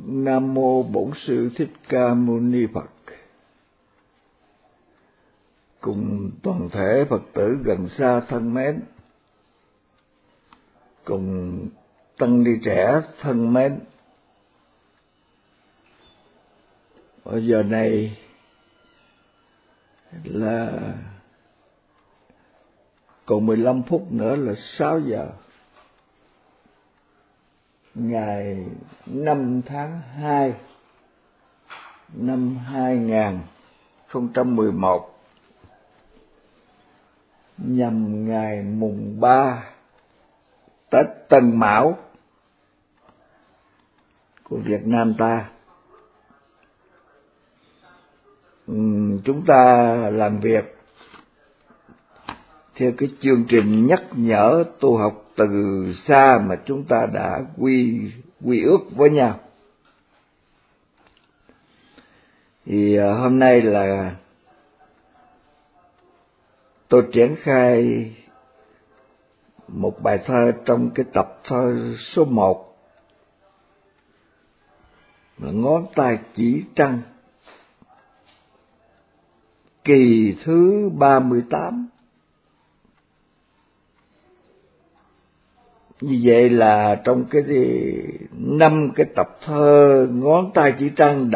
Nam mô Bổn Sư Thích Ca Mâu Ni Phật. Cùng toàn thể Phật tử gần xa thân mến, cùng tăng ni trẻ thân mến, ở giờ này là còn 15 phút nữa là 6 giờ ngày 5 tháng 2 năm 2011, nhằm ngày mùng 3 Tết Tân Mão của Việt Nam ta. Chúng ta làm việc theo cái chương trình nhắc nhở tu học từ xa mà chúng ta đã quy ước với nhau. Thì hôm nay là tôi triển khai một bài thơ trong cái tập thơ số 1 là Ngón tay chỉ trăng, kỳ thứ 38. Như vậy là trong cái 5 cái tập thơ Ngón tay chỉ trăng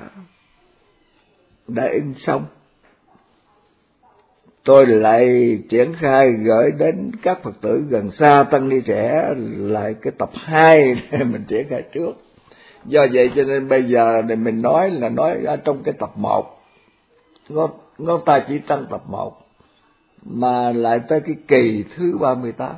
đã in xong. Tôi lại triển khai gửi đến các Phật tử gần xa tăng ni trẻ lại cái tập 2 để mình triển khai trước. Do vậy cho nên bây giờ để mình nói ở trong cái tập 1, ngón tay chỉ trăng tập 1, mà lại tới cái kỳ thứ 38.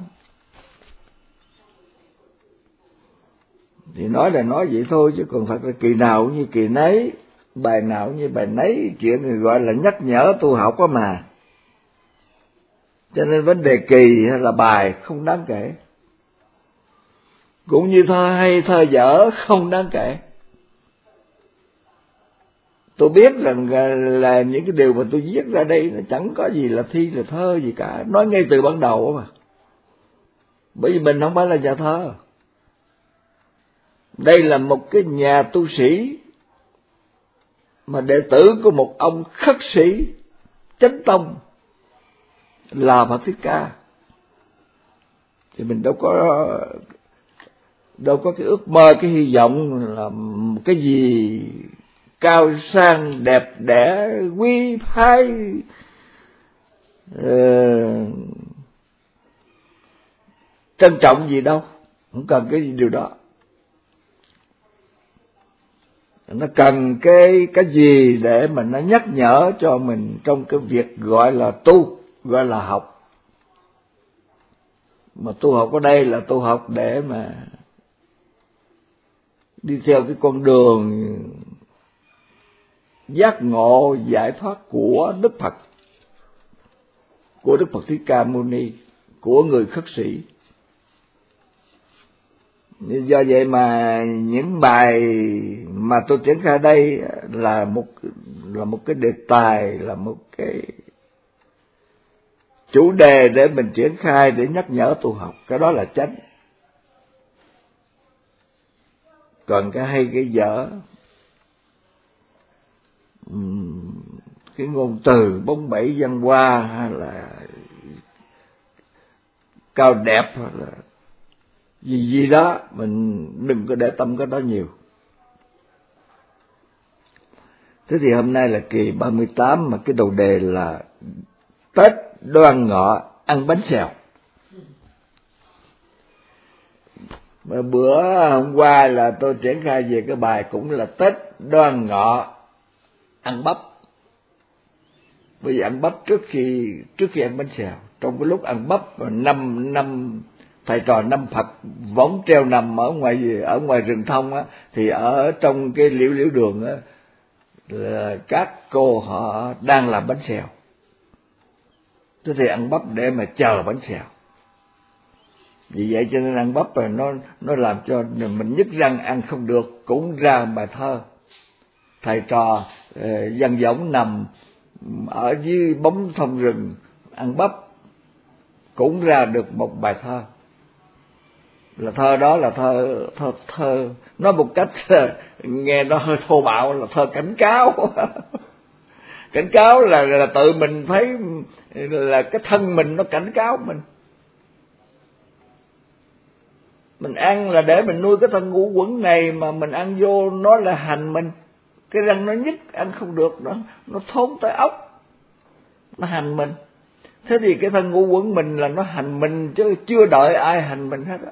Thì nói là nói vậy thôi, chứ còn thật là kỳ nào như kỳ nấy, bài nào như bài nấy, chuyện người gọi là nhắc nhở tu học đó mà. Cho nên vấn đề kỳ hay là bài không đáng kể, cũng như thơ hay thơ dở không đáng kể. Tôi biết rằng là những cái điều mà tôi viết ra đây nó chẳng có gì là thi là thơ gì cả, nói ngay từ ban đầu mà. Bởi vì mình không phải là nhà thơ. Đây là một cái nhà tu sĩ mà đệ tử của một ông khất sĩ chánh tông là Phật Thích Ca. Thì mình đâu có cái ước mơ, cái hy vọng là cái gì cao sang đẹp đẽ quý phái trân trọng gì đâu, không cần cái điều đó. Nó cần cái gì để mà nó nhắc nhở cho mình trong cái việc gọi là tu, gọi là học. Mà tu học ở đây là tu học để mà đi theo cái con đường giác ngộ giải thoát của Đức Phật, của Đức Phật Thích Ca Mâu Ni, của người khất sĩ. Do vậy mà những bài mà tôi triển khai đây là một cái đề tài, là một cái chủ đề để mình triển khai để nhắc nhở tu học. Cái đó là chánh. Còn cái hay cái dở, cái ngôn từ bóng bẩy văn hoa hay là cao đẹp hoặc là gì đó, mình đừng có để tâm cái đó nhiều. Thế thì hôm nay là kỳ 38 mà cái đầu đề là Tết Đoan Ngọ ăn bánh xèo. Mà bữa hôm qua là tôi triển khai về cái bài cũng là Tết Đoan Ngọ ăn bắp. Bởi vì ăn bắp trước khi ăn bánh xèo, trong cái lúc ăn bắp năm thầy trò năm Phật võng treo nằm ở ngoài rừng thông á, thì ở trong cái liễu đường á là các cô họ đang làm bánh xèo. Thế thì ăn bắp để mà chờ bánh xèo. Vì vậy cho nên ăn bắp rồi nó làm cho mình nhức răng ăn không được, cũng ra bài thơ. Thầy trò văn võng nằm ở dưới bóng thông rừng ăn bắp, cũng ra được một bài thơ. là thơ đó là thơ nói một cách nghe nó hơi thô bạo là thơ cảnh cáo. Cảnh cáo là tự mình thấy là cái thân mình nó cảnh cáo mình. Mình ăn là để mình nuôi cái thân ngũ quẩn này, mà mình ăn vô nó là hành mình. Cái răng nó nhức ăn không được, nó thốn tới ốc, nó hành mình. Thế thì cái thân ngũ quẩn mình là nó hành mình, chứ chưa đợi ai hành mình hết á.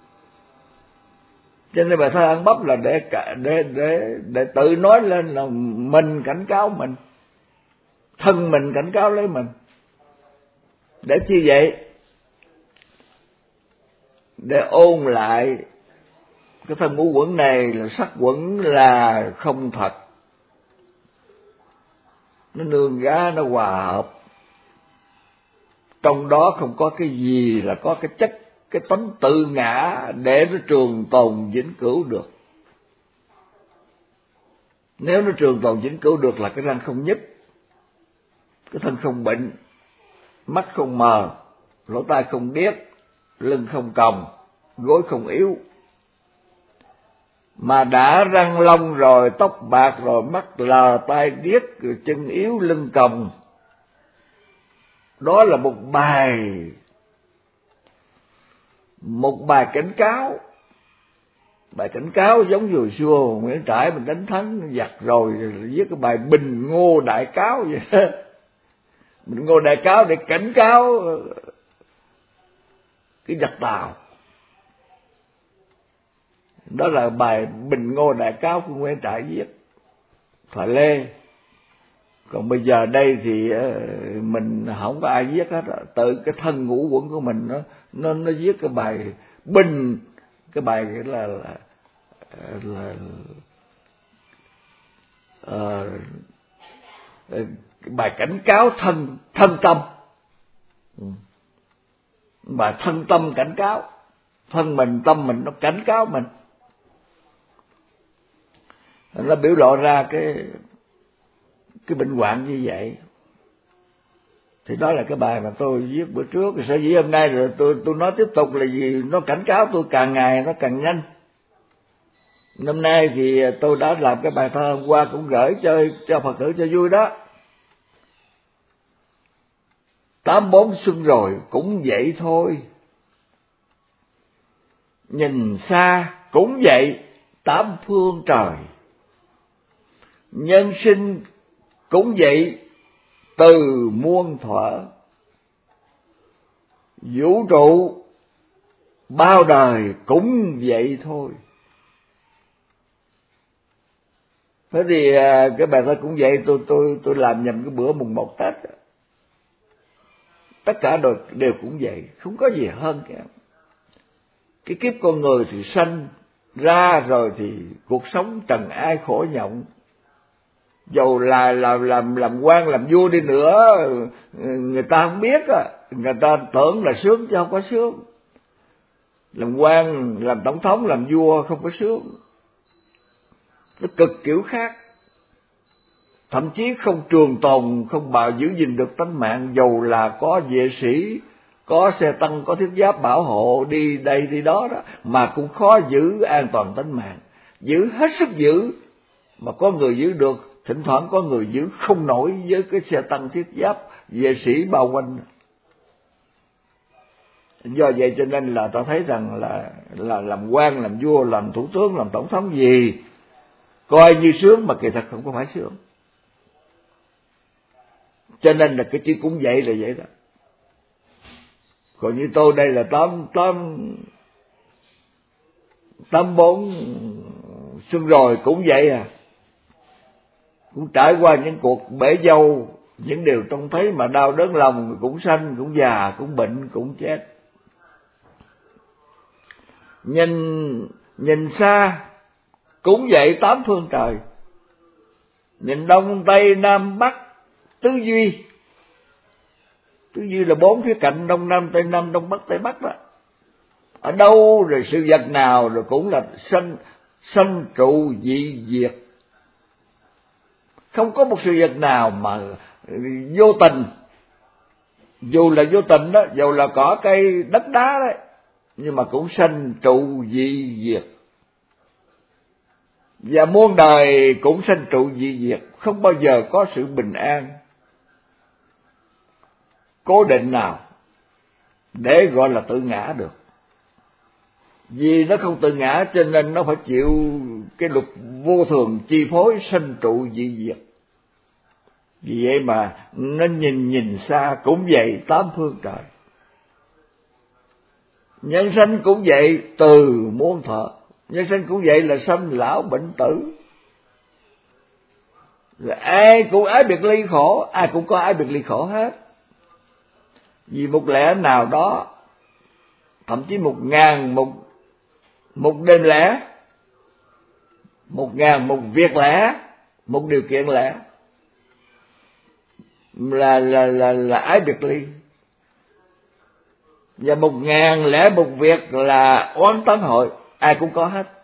Cho nên bài thơ Ăn Bắp là để tự nói lên là mình cảnh cáo mình, thân mình cảnh cáo lấy mình. Để chi vậy? Để ôn lại cái thân ngũ quẩn này là sắc quẩn là không thật, nó nương gá, nó hòa hợp, trong đó không có cái gì là có cái chất, cái tánh tự ngã để nó trường tồn vĩnh cửu được. Nếu nó trường tồn vĩnh cửu được là cái răng không nhức, cái thân không bệnh, mắt không mờ, lỗ tai không điếc, lưng không còng, gối không yếu. Mà đã răng long rồi, tóc bạc rồi, mắt lờ, tai điếc, rồi chân yếu, lưng còng, đó là một bài cảnh cáo. Bài cảnh cáo giống như hồi xưa Nguyễn Trãi mình đánh thắng giặc rồi viết cái bài Bình Ngô Đại Cáo vậy đó. Bình Ngô Đại Cáo để cảnh cáo cái giặc Tàu. Đó là bài Bình Ngô Đại Cáo của Nguyễn Trãi viết thời Lê. Còn bây giờ đây thì mình không có ai viết hết, tự cái thân ngũ quẩn của mình nó viết cái bài bình, cái bài là cái bài cảnh cáo thân tâm. Bài thân tâm cảnh cáo thân mình, tâm mình nó cảnh cáo mình, nó biểu lộ ra cái bệnh hoạn như vậy. Thì đó là cái bài mà tôi viết bữa trước. Sở dĩ hôm nay là tôi nói tiếp tục là gì, nó cảnh cáo tôi càng ngày nó càng nhanh. Năm nay thì tôi đã làm cái bài thơ hôm qua cũng gửi cho Phật tử cho vui đó. 84 xuân rồi cũng vậy thôi, nhìn xa cũng vậy tám phương trời, nhân sinh cũng vậy từ muôn thuở, vũ trụ bao đời cũng vậy thôi. Thế thì cái bài thơ cũng vậy, tôi làm nhầm cái bữa mùng 1 Tết. Tất cả đều cũng vậy, không có gì hơn cả. Cái kiếp con người thì sanh ra rồi thì cuộc sống trần ai khổ nhộng. Dầu là làm quan làm vua đi nữa, người ta không biết á, người ta tưởng là sướng chứ không có sướng. Làm quan, làm tổng thống, làm vua không có sướng, nó cực kiểu khác. Thậm chí không trường tồn, không giữ gìn được tánh mạng, dầu là có vệ sĩ, có xe tăng, có thiết giáp bảo hộ đi đây đi đó đó, mà cũng khó giữ an toàn tánh mạng. Giữ hết sức giữ mà có người giữ được, thỉnh thoảng có người giữ không nổi với cái xe tăng thiết giáp vệ sĩ bao quanh. Do vậy cho nên là ta thấy rằng là làm quan, làm vua, làm thủ tướng, làm tổng thống gì coi như sướng mà kỳ thật không có phải sướng. Cho nên là cái chữ cũng vậy là vậy đó. Còn như tôi đây là 84 xuân rồi cũng vậy à. Cũng trải qua những cuộc bể dâu, những điều trông thấy mà đau đớn lòng, cũng sanh, cũng già, cũng bệnh, cũng chết. Nhìn xa cũng vậy tám phương trời, nhìn đông tây nam bắc tứ duy. Tứ duy là bốn khía cạnh, đông nam tây nam, đông bắc tây bắc đó. Ở đâu rồi sự vật nào rồi cũng là sanh trụ dị diệt. Không có một sự vật nào mà vô tình. Dù là vô tình đó, dù là cỏ cây đất đá đấy, nhưng mà cũng sanh trụ dị diệt. Và muôn đời cũng sanh trụ dị diệt, không bao giờ có sự bình an cố định nào để gọi là tự ngã được. Vì nó không tự ngã cho nên nó phải chịu cái luật vô thường chi phối sanh trụ dị diệt. Vì vậy mà nó nhìn xa cũng vậy, tám phương trời. Nhân sanh cũng vậy, từ muôn thuở. Nhân sanh cũng vậy là sanh lão bệnh tử. Rồi ai cũng ái biệt ly khổ, ai cũng có ái biệt ly khổ hết. Vì một lẽ nào đó, thậm chí 1000 một đêm lẽ, 1000 một việc lẽ, một điều kiện lẽ là ái biệt ly. Và 1001 việc là oán tán hội, ai cũng có hết.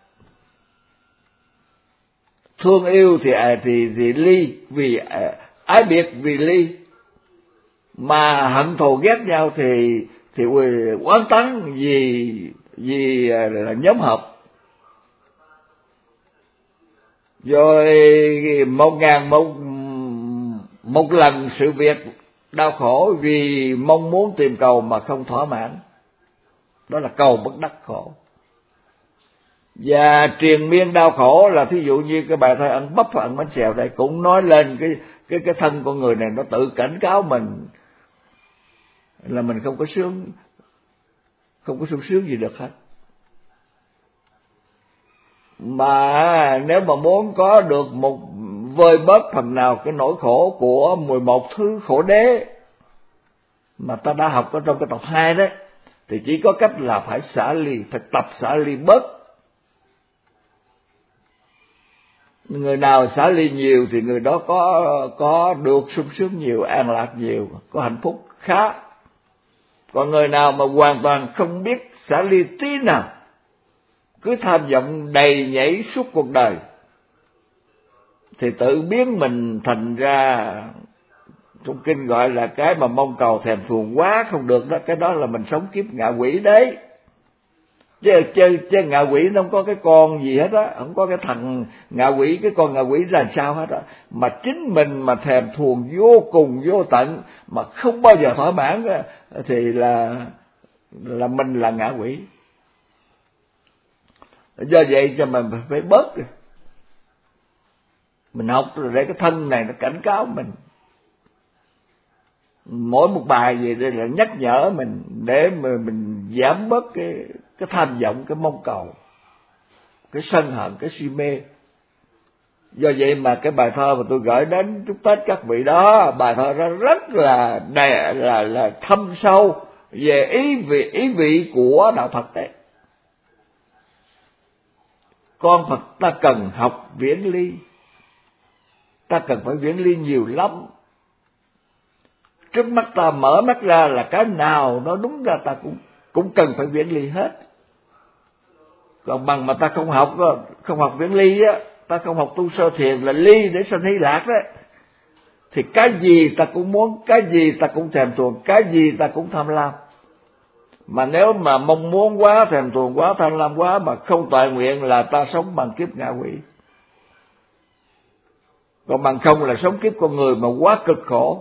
Thương yêu thì ly vì ái biệt vì ly, mà hận thù ghét nhau thì oán tán vì là nhóm hợp. Rồi 1001 lần sự việc đau khổ vì mong muốn tìm cầu mà không thỏa mãn, đó là cầu bất đắc khổ. Và triền miên đau khổ là thí dụ như cái bài thơ ăn bắp và ăn bánh xèo đây cũng nói lên cái thân con người này nó tự cảnh cáo mình là mình không có sung sướng gì được hết. Mà nếu mà muốn có được một vơi bớt phần nào cái nỗi khổ của 11 thứ khổ đế mà ta đã học ở trong cái tập 2 đấy, thì chỉ có cách là phải xả ly, phải tập xả ly bớt. Người nào xả ly nhiều thì người đó có được sung sướng nhiều, an lạc nhiều, có hạnh phúc khá. Còn người nào mà hoàn toàn không biết xả ly tí nào, cứ tham vọng đầy nhảy suốt cuộc đời, thì tự biến mình thành ra, trong kinh gọi là cái mà mong cầu thèm thuồng quá không được đó, cái đó là mình sống kiếp ngạ quỷ đấy. Chứ ngạ quỷ nó không có cái con gì hết á, không có cái thằng ngạ quỷ, cái con ngạ quỷ là sao hết á, mà chính mình mà thèm thuồng vô cùng vô tận mà không bao giờ thỏa mãn đó, thì là mình là ngạ quỷ. Do vậy cho mình phải bớt. Mình học để cái thân này nó cảnh cáo mình. Mỗi một bài gì đây là nhắc nhở mình để mà mình giảm bớt cái tham vọng, cái mong cầu, cái sân hận, cái si mê. Do vậy mà cái bài thơ mà tôi gửi đến chúc Tết các vị đó, bài thơ đó rất là thâm sâu về ý vị của đạo Phật đấy. Con Phật ta cần học viễn ly, ta cần phải viễn ly nhiều lắm. Trước mắt ta mở mắt ra là cái nào nó đúng ra ta cũng cần phải viễn ly hết. Còn bằng mà ta không học viễn ly á, ta không học tu sơ thiền là ly để sanh hy lạc đấy, thì cái gì ta cũng muốn, cái gì ta cũng thèm thuồng, cái gì ta cũng tham lam. Mà nếu mà mong muốn quá, thèm thuồng quá, tham lam quá mà không toại nguyện là ta sống bằng kiếp ngạ quỷ. Còn bằng không là sống kiếp con người mà quá cực khổ.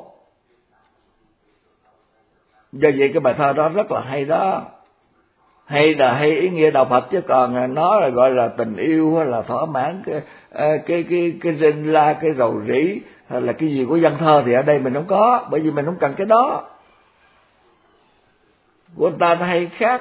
Do vậy cái bài thơ đó rất là hay đó. Hay là hay ý nghĩa đạo Phật, chứ còn nó là gọi là tình yêu hay là thỏa mãn cái rinh la, cái rầu rĩ hay là cái gì của văn thơ thì ở đây mình không có, bởi vì mình không cần cái đó. Của người ta nó hay khác.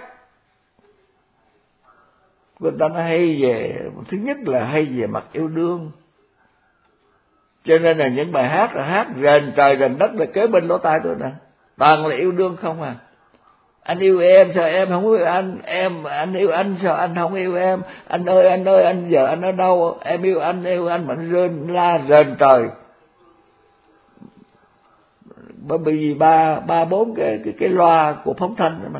Của người ta nó hay về, thứ nhất là hay về mặt yêu đương. Cho nên là những bài hát là hát rền trời rền đất để kế bên lỗ tai tôi nè, toàn là yêu đương không à. Anh yêu em sao em không yêu anh, anh yêu anh sao anh không yêu em, anh ơi anh giờ anh ở đâu, em yêu anh mà anh rên la rền trời. Bởi vì ba bốn cái loa của phóng thanh rồi mà,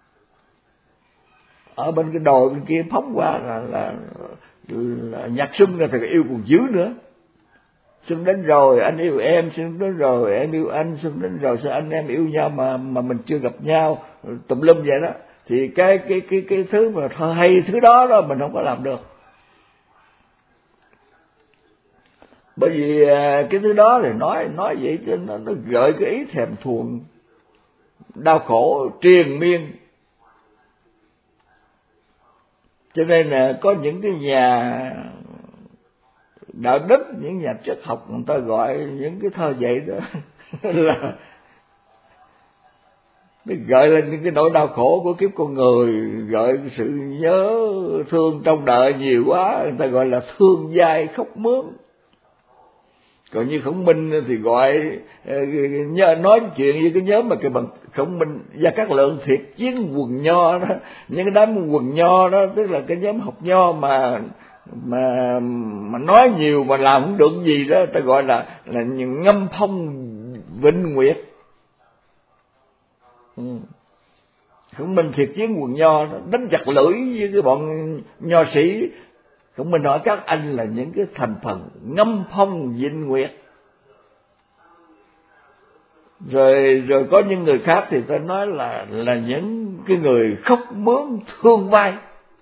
ở bên cái đồi bên kia phóng qua là nhạc xuân là thì yêu còn dữ nữa. Xuân đến rồi anh yêu em, xuân đến rồi em yêu anh, xuân đến rồi sao anh em yêu nhau mà mình chưa gặp nhau, tùm lum vậy đó. thì cái thứ mà thơ hay thứ đó mình không có làm được. Bởi vì cái thứ đó thì nói vậy cho nó gợi cái ý thèm thuồng, đau khổ triền miên. Cho nên là có những cái nhà đạo đức, những nhà triết học người ta gọi những cái thơ vậy đó là nó gợi lên những cái nỗi đau khổ của kiếp con người, gợi sự nhớ thương trong đời nhiều quá, người ta gọi là thương dai khóc mướn. Còn như Khổng Minh thì gọi nói chuyện với cái nhóm mà cái bằng Khổng Minh Gia Cát Lượng thiệt chiến quần nho đó, những cái đám quần nho đó, tức là cái nhóm học nho mà nói nhiều mà làm không được gì đó, ta gọi là ngâm phong vịnh nguyệt. Khổng Minh thiệt chiến quần nho đó, đánh chặt lưỡi với cái bọn nho sĩ. Khổng Minh nói các anh là những cái thành phần ngâm phong vịnh nguyệt. Rồi có những người khác thì ta nói là những cái người khóc mướn thương vai.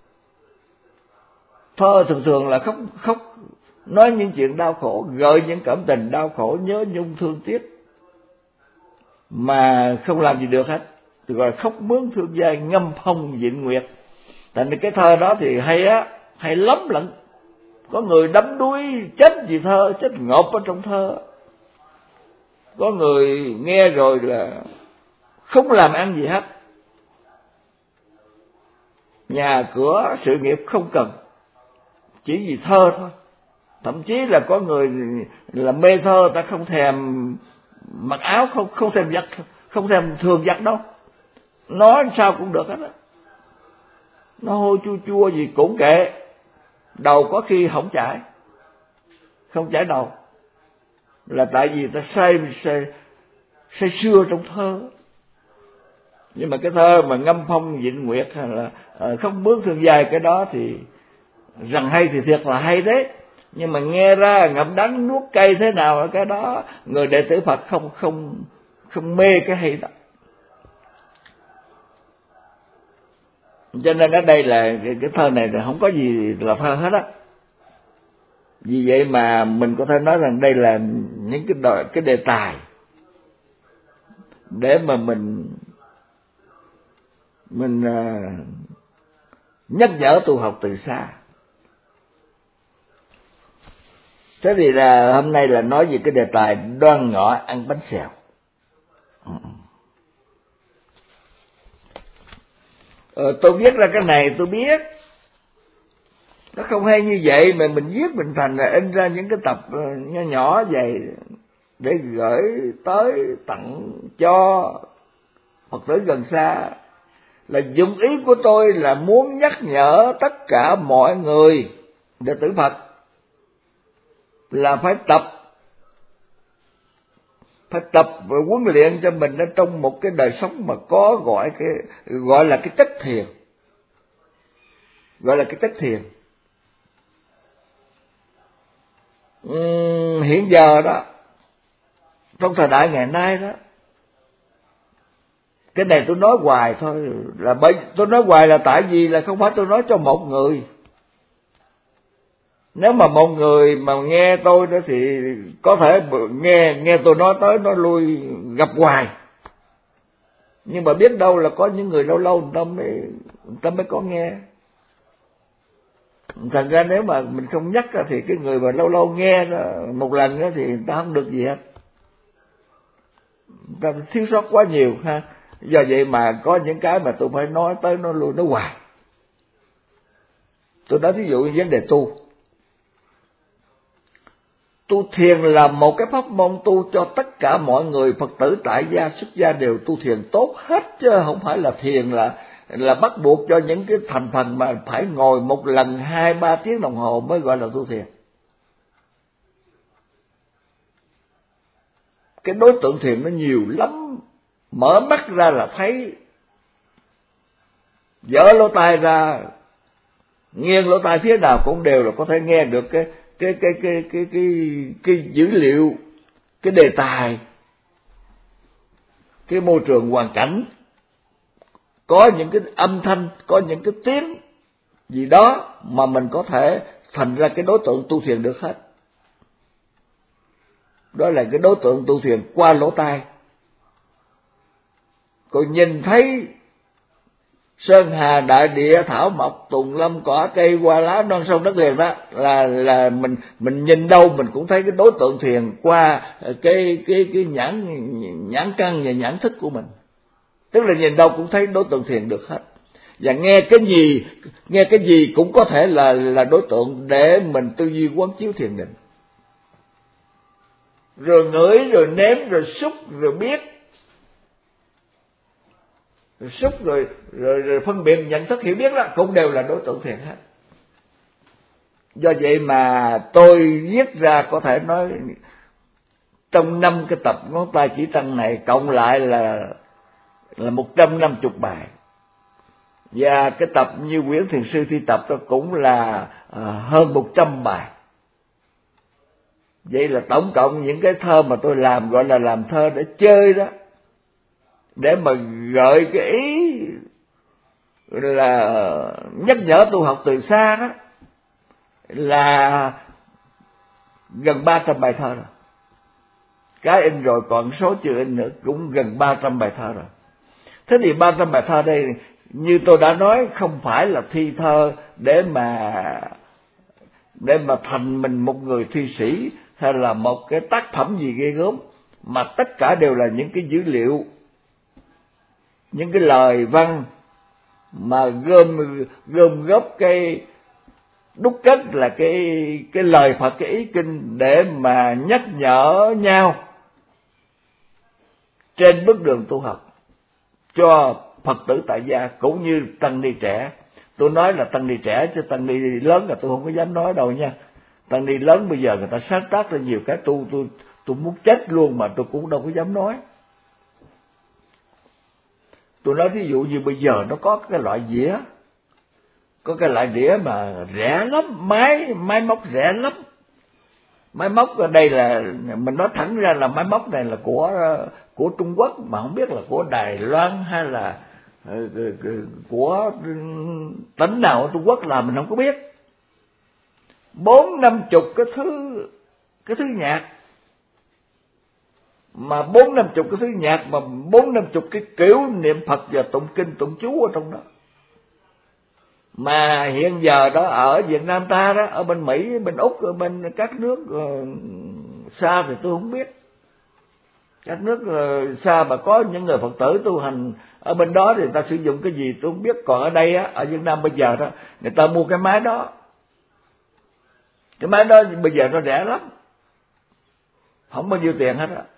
Thơ thường là khóc nói những chuyện đau khổ, gợi những cảm tình đau khổ, nhớ nhung thương tiếc mà không làm gì được hết, thì gọi là khóc mướn thương vai, ngâm phong vịnh nguyệt. Thành cái thơ đó thì hay lắm lận. Có người đắm đuối chết vì thơ, chết ngộp ở trong thơ. Có người nghe rồi là không làm ăn gì hết, nhà cửa sự nghiệp không cần, chỉ vì thơ thôi. Thậm chí là có người là mê thơ, ta không thèm mặc áo, không thèm giặt, không thèm thường giặt đâu, nói sao cũng được hết á. Nó hôi chua gì cũng kệ, đầu có khi không chảy đầu, là tại vì ta say sưa trong thơ. Nhưng mà cái thơ mà ngâm phong vịnh nguyệt hay là khóc mướn thương dài, cái đó thì rằng hay thì thiệt là hay đấy, nhưng mà nghe ra ngậm đắng nuốt cay thế nào, cái đó người đệ tử Phật không mê cái hay đó. Cho nên ở đây là cái thơ này thì không có gì là thơ hết á. Vì vậy mà mình có thể nói rằng đây là những cái đề tài để mà mình nhắc nhở tu học từ xa. Thế thì là hôm nay là nói về cái đề tài đoan ngọ ăn bánh xèo. Tôi viết ra cái này tôi biết nó không hay như vậy, mà mình viết mình thành là in ra những cái tập nhỏ nhỏ vậy để gửi tới tặng cho Phật tử gần xa. Là dụng ý của tôi là muốn nhắc nhở tất cả mọi người đệ tử Phật là phải tập và huấn luyện cho mình ở trong một cái đời sống mà có gọi là cái chất thiền, hiện giờ đó, trong thời đại ngày nay đó, cái này tôi nói hoài thôi, là bởi tôi nói hoài là tại vì là không phải tôi nói cho một người. Nếu mà một người mà nghe tôi đó thì có thể nghe tôi nói tới nói lui gặp hoài, nhưng mà biết đâu là có những người lâu lâu người ta mới có nghe. Thành ra nếu mà mình không nhắc thì cái người mà lâu lâu nghe một lần đó thì người ta không được gì hết, người ta thiếu sót quá nhiều ha. Do vậy mà có những cái mà tôi phải nói tới nói lui nói hoài. Tôi nói ví dụ như vấn đề tu thiền là một cái pháp môn tu cho tất cả mọi người, Phật tử tại gia xuất gia đều tu thiền tốt hết, chứ không phải là thiền là bắt buộc cho những cái thành phần mà phải ngồi một lần 2-3 tiếng đồng hồ mới gọi là tu thiền. Cái đối tượng thiền nó nhiều lắm, mở mắt ra là thấy, dở lỗ tai ra, nghiêng lỗ tai phía nào cũng đều là có thể nghe được cái dữ liệu, cái đề tài, cái môi trường hoàn cảnh có những cái âm thanh, có những cái tiếng gì đó mà mình có thể thành ra cái đối tượng tu thiền được hết. Đó là cái đối tượng tu thiền qua lỗ tai. Còn nhìn thấy sơn hà đại địa, thảo mộc tùng lâm, cỏ cây hoa lá, non sông đất liền, đó là mình nhìn đâu mình cũng thấy cái đối tượng thiền qua cái nhãn căn và nhãn thức của mình. Tức là nhìn đâu cũng thấy đối tượng thiền được hết. Và nghe cái gì cũng có thể là đối tượng để mình tư duy quán chiếu thiền định. Rồi ngửi, rồi nếm, rồi xúc, rồi biết, rồi xúc, rồi phân biệt, nhận thức, hiểu biết, đó cũng đều là đối tượng thiền hết. Do vậy mà tôi viết ra có thể nói trong 5 cái tập ngón tay chỉ trăng này cộng lại là 150 bài. Và cái tập như Quyển Thiền Sư Thi Tập đó cũng là hơn 100 bài. Vậy là tổng cộng những cái thơ mà tôi làm gọi là làm thơ để chơi đó, để mà gợi cái ý là nhắc nhở tu học từ xa đó, là gần 300 bài thơ rồi. Cái in rồi còn số chưa in nữa, cũng gần 300 bài thơ rồi. Thế thì 300 bài thơ đây, như tôi đã nói, không phải là thi thơ để mà thành mình một người thi sĩ hay là một cái tác phẩm gì ghê gớm, mà tất cả đều là những cái dữ liệu, những cái lời văn mà gom góp cái đúc kết là cái lời Phật, cái ý kinh để mà nhắc nhở nhau trên bước đường tu học cho Phật tử tại gia cũng như tăng ni trẻ. Tôi nói là tăng ni trẻ chứ tăng ni lớn là tôi không có dám nói đâu nha. Tăng ni lớn bây giờ người ta sáng tác ra nhiều cái tôi muốn chết luôn mà tôi cũng đâu có dám nói. Tôi nói ví dụ như bây giờ nó có cái loại dĩa, có cái loại đĩa mà rẻ lắm, máy móc rẻ lắm. Máy móc ở đây là mình nói thẳng ra là máy móc này là của Trung Quốc, mà không biết là của Đài Loan hay là của tỉnh nào ở Trung Quốc làm mình không có biết. 40-50 cái thứ nhạc, mà 40-50 cái thứ nhạc, mà 40-50 cái kiểu niệm Phật và tụng kinh tụng chú ở trong đó. Mà hiện giờ đó ở Việt Nam ta đó, ở bên Mỹ, bên Úc, ở bên các nước xa thì tôi không biết. Các nước xa mà có những người Phật tử tu hành ở bên đó thì người ta sử dụng cái gì tôi không biết. Còn ở đây á, ở Việt Nam bây giờ đó, người ta mua cái máy đó. Cái máy đó bây giờ nó rẻ lắm, không bao nhiêu tiền hết á.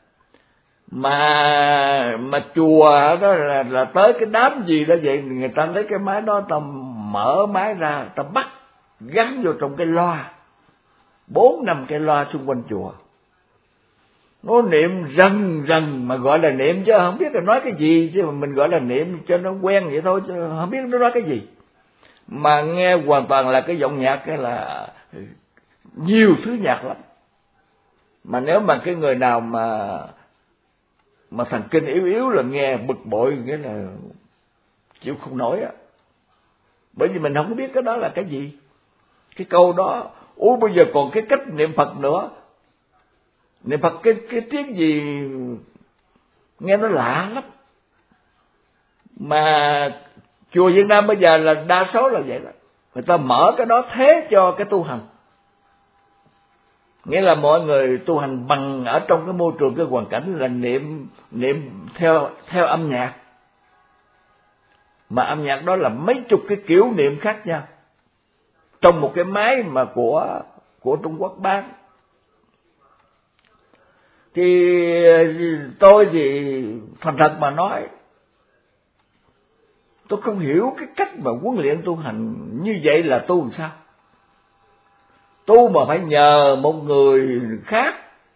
Mà chùa đó là tới cái đám gì đó vậy, người ta lấy cái máy đó, ta mở máy ra, ta bắt gắn vô trong cái loa, 4-5 cái loa xung quanh chùa. Nó niệm rần mà gọi là niệm chứ không biết là nói cái gì, chứ mà mình gọi là niệm cho nó quen vậy thôi, chứ không biết nó nói cái gì. Mà nghe hoàn toàn là cái giọng nhạc, cái là nhiều thứ nhạc lắm. Mà nếu mà cái người nào mà thần kinh yếu là nghe bực bội, nghĩa là chịu không nổi á. Bởi vì mình không có biết cái đó là cái gì. Cái câu đó, bây giờ còn cái cách niệm Phật nữa. Niệm Phật cái tiếng gì nghe nó lạ lắm. Mà chùa Việt Nam bây giờ là đa số là vậy đó. Người ta mở cái đó thế cho cái tu hành. Nghĩa là mọi người tu hành bằng ở trong cái môi trường, cái hoàn cảnh là niệm theo âm nhạc. Mà âm nhạc đó là mấy chục cái kiểu niệm khác nhau trong một cái máy mà của Trung Quốc bán. Thì tôi thì thành thật mà nói, tôi không hiểu cái cách mà huấn luyện tu hành như vậy là tu làm sao. Tu mà phải nhờ một người khác,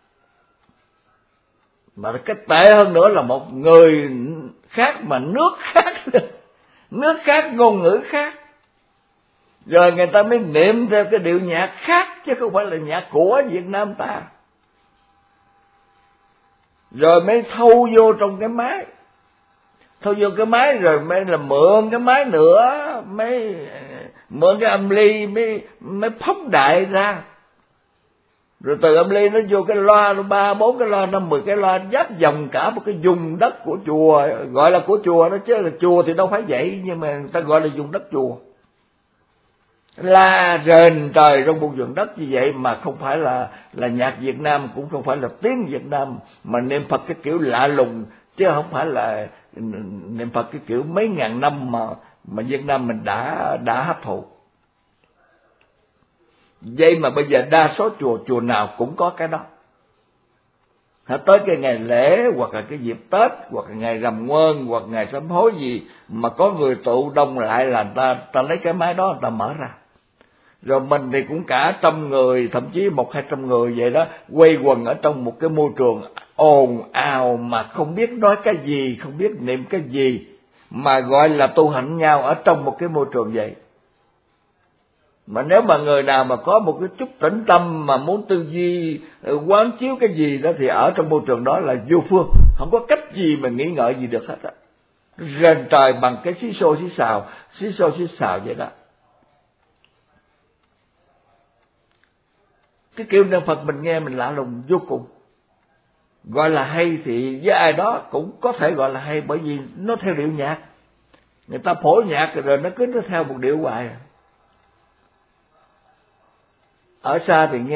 mà cái tệ hơn nữa là một người khác mà nước khác, ngôn ngữ khác, rồi người ta mới niệm theo cái điệu nhạc khác, chứ không phải là nhạc của Việt Nam ta, rồi mới thâu vô trong cái máy thôi vô cái máy rồi mới là mượn cái máy nữa, mới mượn cái âm ly mới phóng đại ra, rồi từ âm ly nó vô cái loa, nó 3, 4 cái loa, 5, 10 cái loa dắt dòng cả một cái vùng đất của chùa, gọi là của chùa đó, chứ là chùa thì đâu phải vậy, nhưng mà người ta gọi là vùng đất chùa, la rền trời trong một vùng đất như vậy, mà không phải là nhạc Việt Nam, cũng không phải là tiếng Việt Nam, mà niệm Phật cái kiểu lạ lùng, chứ không phải là niệm Phật cái kiểu mấy ngàn năm mà Việt Nam mình đã hấp thụ. Vậy mà bây giờ đa số chùa nào cũng có cái đó. Tới cái ngày lễ, hoặc là cái dịp Tết, hoặc là ngày rằm Ngoơn, hoặc ngày sám hối gì mà có người tụ đông lại là ta lấy cái máy đó người ta mở ra. Rồi mình thì cũng cả 100 người, thậm chí 100-200 người vậy đó, quây quần ở trong một cái môi trường ồn ào mà không biết nói cái gì, không biết niệm cái gì, mà gọi là tu hành nhau ở trong một cái môi trường vậy. Mà nếu mà người nào mà có một cái chút tĩnh tâm mà muốn tư duy quán chiếu cái gì đó, thì ở trong môi trường đó là vô phương, không có cách gì mà nghĩ ngợi gì được hết á. Rền trời bằng cái xí xô xí xào vậy đó. Cái kiểu niệm Phật mình nghe mình lạ lùng vô cùng. Gọi là hay thì với ai đó cũng có thể gọi là hay, bởi vì nó theo điệu nhạc. Người ta phổ nhạc rồi nó cứ theo một điệu hoài. Ở xa thì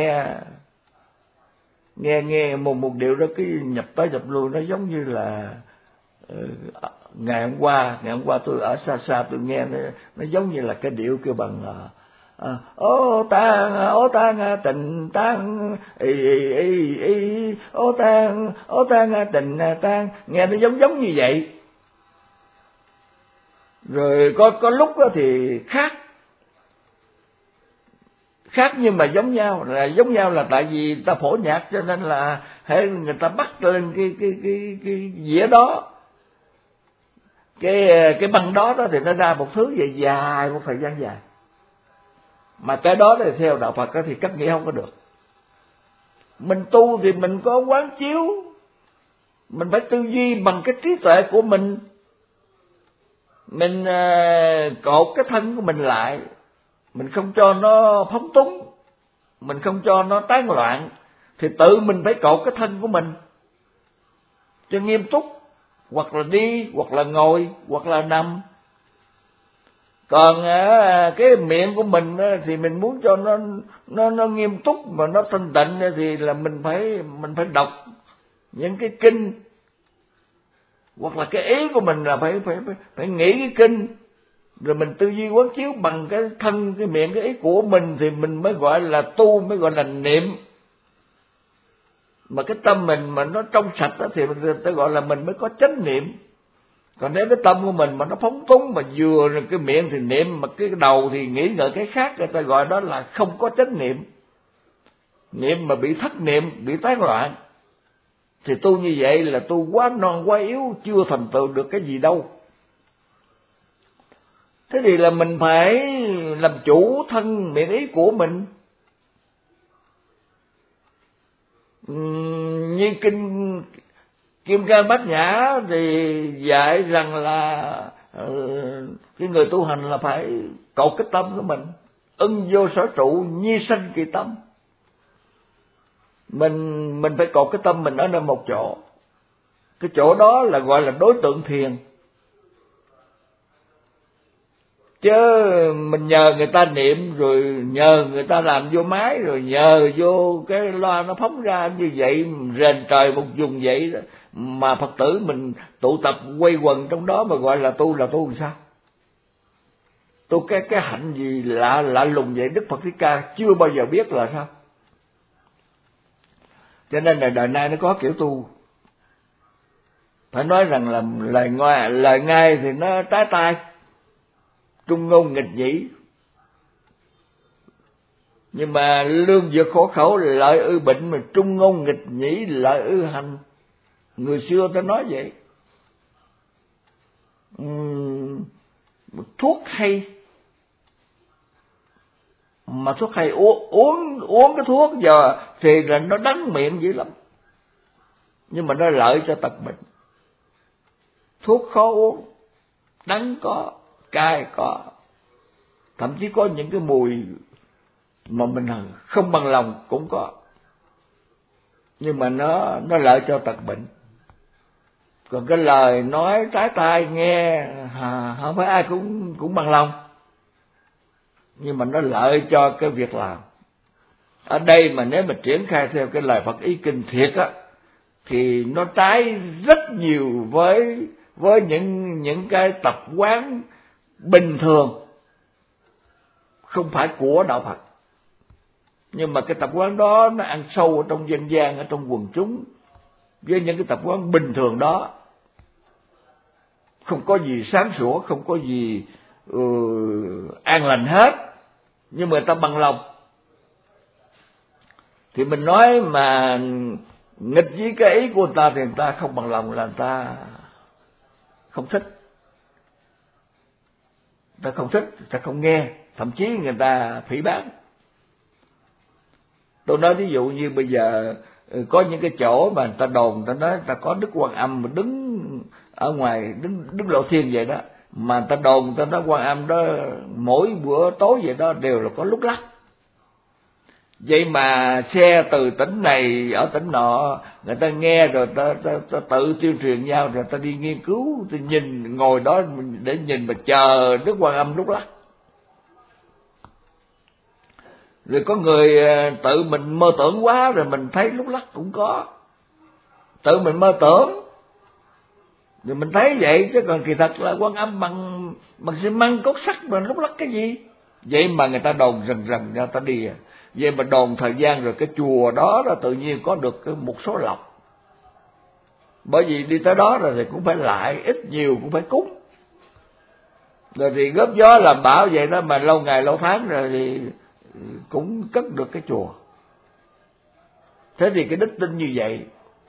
nghe một điệu đó cứ nhập tới nhập lui, nó giống như là ngày hôm qua tôi ở xa tôi nghe nó giống như là cái điệu kêu bằng ô tang tình tang ô tang tình tang, nghe nó giống như vậy. Rồi có lúc đó thì khác nhưng mà giống nhau là tại vì ta phổ nhạc, cho nên là hệ người ta bắt lên cái dĩa đó, cái băng đó thì nó ra một thứ dài một thời gian dài. Mà cái đó thì theo đạo Phật thì cách nghĩ không có được. Mình tu thì mình có quán chiếu, mình phải tư duy bằng cái trí tuệ của mình cột cái thân của mình lại, mình không cho nó phóng túng, mình không cho nó tán loạn, thì tự mình phải cột cái thân của mình cho nghiêm túc, hoặc là đi, hoặc là ngồi, hoặc là nằm. Còn cái miệng của mình thì mình muốn cho nó nghiêm túc mà nó thanh tịnh, thì là mình phải đọc những cái kinh, hoặc là cái ý của mình là phải nghĩ cái kinh, rồi mình tư duy quán chiếu bằng cái thân, cái miệng, cái ý của mình, thì mình mới gọi là tu, mới gọi là niệm. Mà cái tâm mình mà nó trong sạch đó, thì mình ta gọi là mình mới có chánh niệm. Còn nếu cái tâm của mình mà nó phóng túng, mà vừa cái miệng thì niệm, mà cái đầu thì nghĩ ngợi cái khác, người ta gọi đó là không có chánh niệm. Niệm mà bị thất niệm, bị tán loạn, thì tu như vậy là tu quá non quá yếu, chưa thành tựu được cái gì đâu. Thế thì là mình phải làm chủ thân miệng ý của mình. Như kinh Kim Cang Bát Nhã thì dạy rằng là cái người tu hành là phải cột cái tâm của mình, ưng vô sở trụ, nhi sanh kỳ tâm. Mình phải cột cái tâm mình ở nơi một chỗ. Cái chỗ đó là gọi là đối tượng thiền. Chứ mình nhờ người ta niệm, rồi nhờ người ta làm vô máy, rồi nhờ vô cái loa nó phóng ra như vậy, rền trời một vùng vậy đó, mà Phật tử mình tụ tập quây quần trong đó mà gọi là tu làm sao? Tu cái hạnh gì lạ lùng vậy, Đức Phật Thích Ca chưa bao giờ biết là sao? Cho nên là đời nay nó có kiểu tu, phải nói rằng là lời ngay thì nó trái tai, trung ngôn nghịch nhĩ, nhưng mà lương dược khổ khẩu lợi ư bệnh, mà trung ngôn nghịch nhĩ lợi ư hành. Người xưa ta nói vậy. Thuốc hay, mà thuốc hay uống cái thuốc giờ thì là nó đắng miệng dữ lắm, nhưng mà nó lợi cho tật bệnh. thuốc khó uống, đắng có, cay có, thậm chí có những cái mùi mà mình không bằng lòng cũng có, nhưng mà nó lợi cho tật bệnh. Còn cái lời nói trái tai nghe không phải ai cũng bằng lòng, nhưng mà nó lợi cho cái việc làm. Ở đây mà nếu mà triển khai theo cái lời Phật ý kinh thiệt á, thì nó trái rất nhiều với những cái tập quán bình thường, không phải của đạo Phật. Nhưng mà cái tập quán đó nó ăn sâu ở trong dân gian, ở trong quần chúng, với những cái tập quán bình thường đó không có gì sáng sủa, không có gì an lành hết, nhưng mà người ta bằng lòng. Thì mình nói mà nghịch với cái ý của người ta thì người ta không bằng lòng, là người ta không thích, người ta không nghe, thậm chí người ta phỉ báng. Tôi nói ví dụ như bây giờ có những cái chỗ mà người ta đồn, người ta nói người ta có Đức Quan Âm mà đứng ở ngoài, đứng lộ thiên vậy đó, mà người ta đồn người ta nói Quan Âm đó mỗi bữa tối vậy đó đều là có lúc lắc. Vậy mà xe từ tỉnh này ở tỉnh nọ, người ta nghe rồi ta tự tuyên truyền nhau, rồi ta đi nghiên cứu, ta nhìn, ngồi đó để nhìn mà chờ Đức Quan Âm lúc lắc. Rồi có người tự mình mơ tưởng quá, rồi mình thấy lúc lắc cũng có. Tự mình mơ tưởng rồi mình thấy vậy, chứ còn kỳ thật là Quan Âm bằng xi măng cốt sắt mà lúc lắc cái gì. Vậy mà người ta đồn rần cho ta đi. Vậy mà đồn thời gian rồi cái chùa đó là tự nhiên có được một số lộc. Bởi vì đi tới đó rồi thì cũng phải lại, ít nhiều cũng phải cúng. Rồi thì góp gió làm bão vậy đó, mà lâu ngày lâu tháng rồi thì cũng cất được cái chùa. Thế thì cái đức tin như vậy,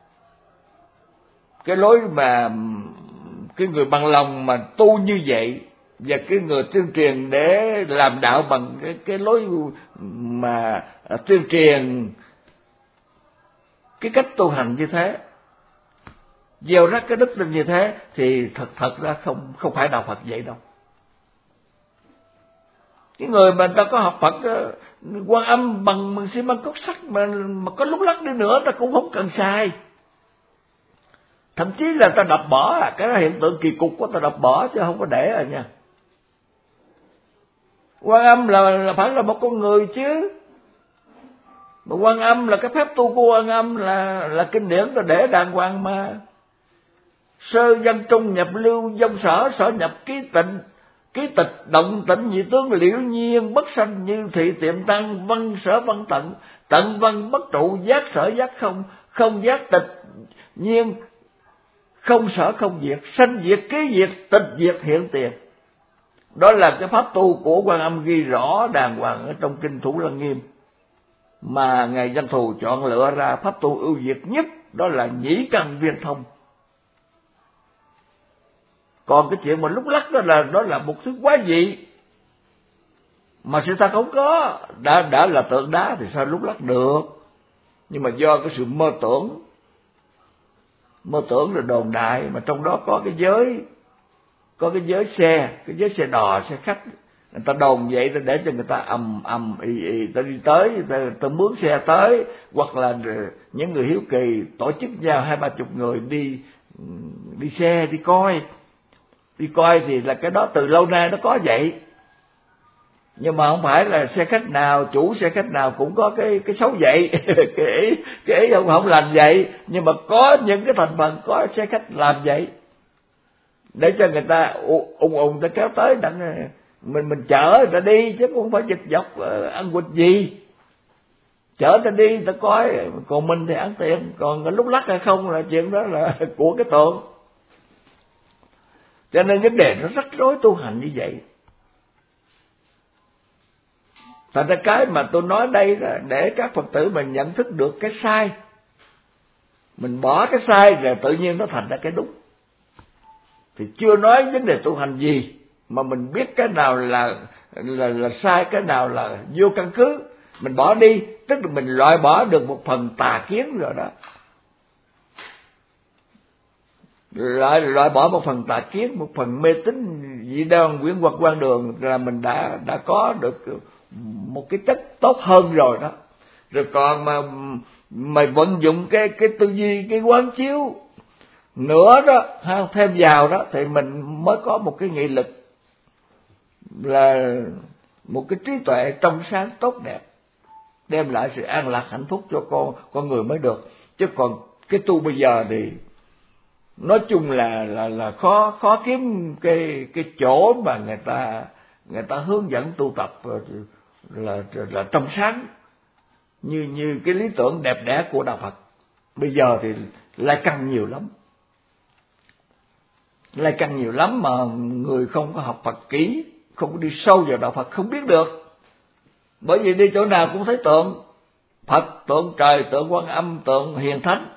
cái lối mà cái người bằng lòng mà tu như vậy, và cái người tuyên truyền để làm đạo bằng cái lối mà tuyên truyền cái cách tu hành như thế, gieo rắc cái đức tin như thế, thì thật ra không phải đạo Phật vậy đâu. Cái người mà người ta có học Phật Quan Âm bằng xi măng cốt sắt mà có lúc lắc đi nữa ta cũng không cần sai. Thậm chí là ta đập bỏ, cái hiện tượng kỳ cục của ta đập bỏ chứ không có để rồi nha. Quan Âm là phải là một con người chứ. Mà Quan Âm là cái phép tu của Quan Âm là kinh điển ta để đàng hoàng mà. Sơ văn trung nhập lưu, dông sở sở nhập ký tịnh. Ký tịch động tịnh dị tướng liễu nhiên, bất sanh như thị tiệm tăng, văn sở văn tận, tận văn bất trụ, giác sở giác không, không giác tịch nhiên, không sở không diệt, sanh diệt ký diệt, tịch diệt hiện tiền. Đó là cái pháp tu của Quan Âm ghi rõ đàng hoàng ở trong kinh Thủ Lăng Nghiêm, mà ngài Văn Thù chọn lựa ra pháp tu ưu việt nhất, đó là nhĩ căn viên thông. Còn cái chuyện mà lúc lắc đó là một thứ quá dị, mà sự thật không có. Đã là tượng đá thì sao lúc lắc được? Nhưng mà do cái sự mơ tưởng rồi đồn đại, mà trong đó có cái giới xe, cái giới xe đò, xe khách, người ta đồn vậy để cho người ta ầm ì ta đi tới, ta mướn xe tới, hoặc là những người hiếu kỳ tổ chức nhau 20-30 người đi xe đi coi thì là cái đó từ lâu nay nó có vậy. Nhưng mà không phải là xe khách nào, chủ xe khách nào cũng có cái xấu vậy. cái ý không làm vậy, nhưng mà có những cái thành phần có xe khách làm vậy để cho người ta ùng ta kéo tới, đặng mình chở người ta đi, chứ cũng không phải giật dọc ăn quỵt gì. Chở ta đi ta coi, còn mình thì ăn tiền, còn lúc lắc hay không là chuyện đó là của cái tượng. Cho nên vấn đề nó rắc rối tu hành như vậy. Thành ra cái mà tôi nói đây là để các Phật tử mình nhận thức được cái sai, mình bỏ cái sai rồi tự nhiên nó thành ra cái đúng. Thì chưa nói vấn đề tu hành gì, mà mình biết cái nào là sai, cái nào là vô căn cứ, mình bỏ đi, tức là mình loại bỏ được một phần tà kiến rồi đó. loại bỏ một phần tà kiến, một phần mê tín dị đoan quyển hoặc quan đường, là mình đã có được một cái chất tốt hơn rồi đó. Rồi còn mà vận dụng cái tư duy, cái quán chiếu nữa đó, thêm vào đó, thì mình mới có một cái nghị lực, là một cái trí tuệ trong sáng tốt đẹp, đem lại sự an lạc hạnh phúc cho con người mới được. Chứ còn cái tu bây giờ thì nói chung là khó kiếm cái chỗ mà người ta hướng dẫn tu tập là trong sáng như cái lý tưởng đẹp đẽ của đạo Phật. Bây giờ thì lai căng nhiều lắm, mà người không có học Phật kỹ, không có đi sâu vào đạo Phật không biết được. Bởi vì đi chỗ nào cũng thấy tượng Phật, tượng trời, tượng Quan Âm, tượng hiền thánh,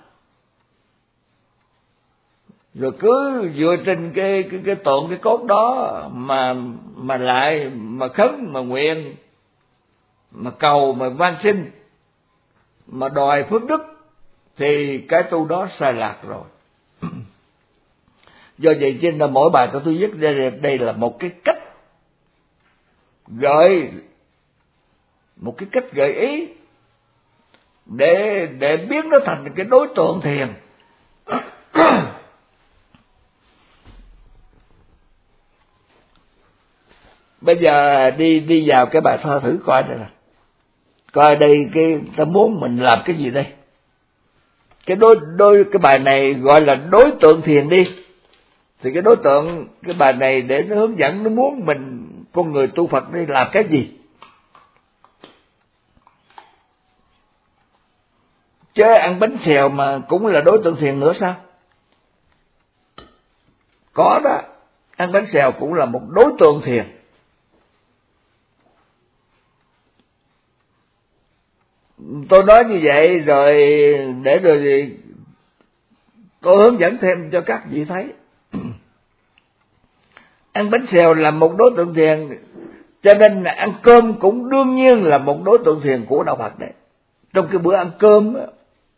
rồi cứ dựa trên cái tượng, cái cốt đó mà lại mà khấn, mà nguyện, mà cầu, mà van xin, mà đòi phước đức, thì cái tu đó sai lạc rồi. Do vậy cho nên là mỗi bài tôi viết đây là một cái cách gợi ý để biến nó thành cái đối tượng thiền. Bây giờ đi vào cái bài thơ thử coi đây, coi đây ta muốn mình làm cái gì đây. Cái cái bài này gọi là đối tượng thiền đi. Thì cái đối tượng, cái bài này để nó hướng dẫn, nó muốn mình, con người tu Phật đi làm cái gì. Chứ ăn bánh xèo mà cũng là đối tượng thiền nữa sao? Có đó, ăn bánh xèo cũng là một đối tượng thiền. Tôi nói như vậy rồi để rồi tôi hướng dẫn thêm cho các vị thấy. Ăn bánh xèo là một đối tượng thiền, cho nên là ăn cơm cũng đương nhiên là một đối tượng thiền của đạo Phật đấy. Trong cái bữa ăn cơm đó,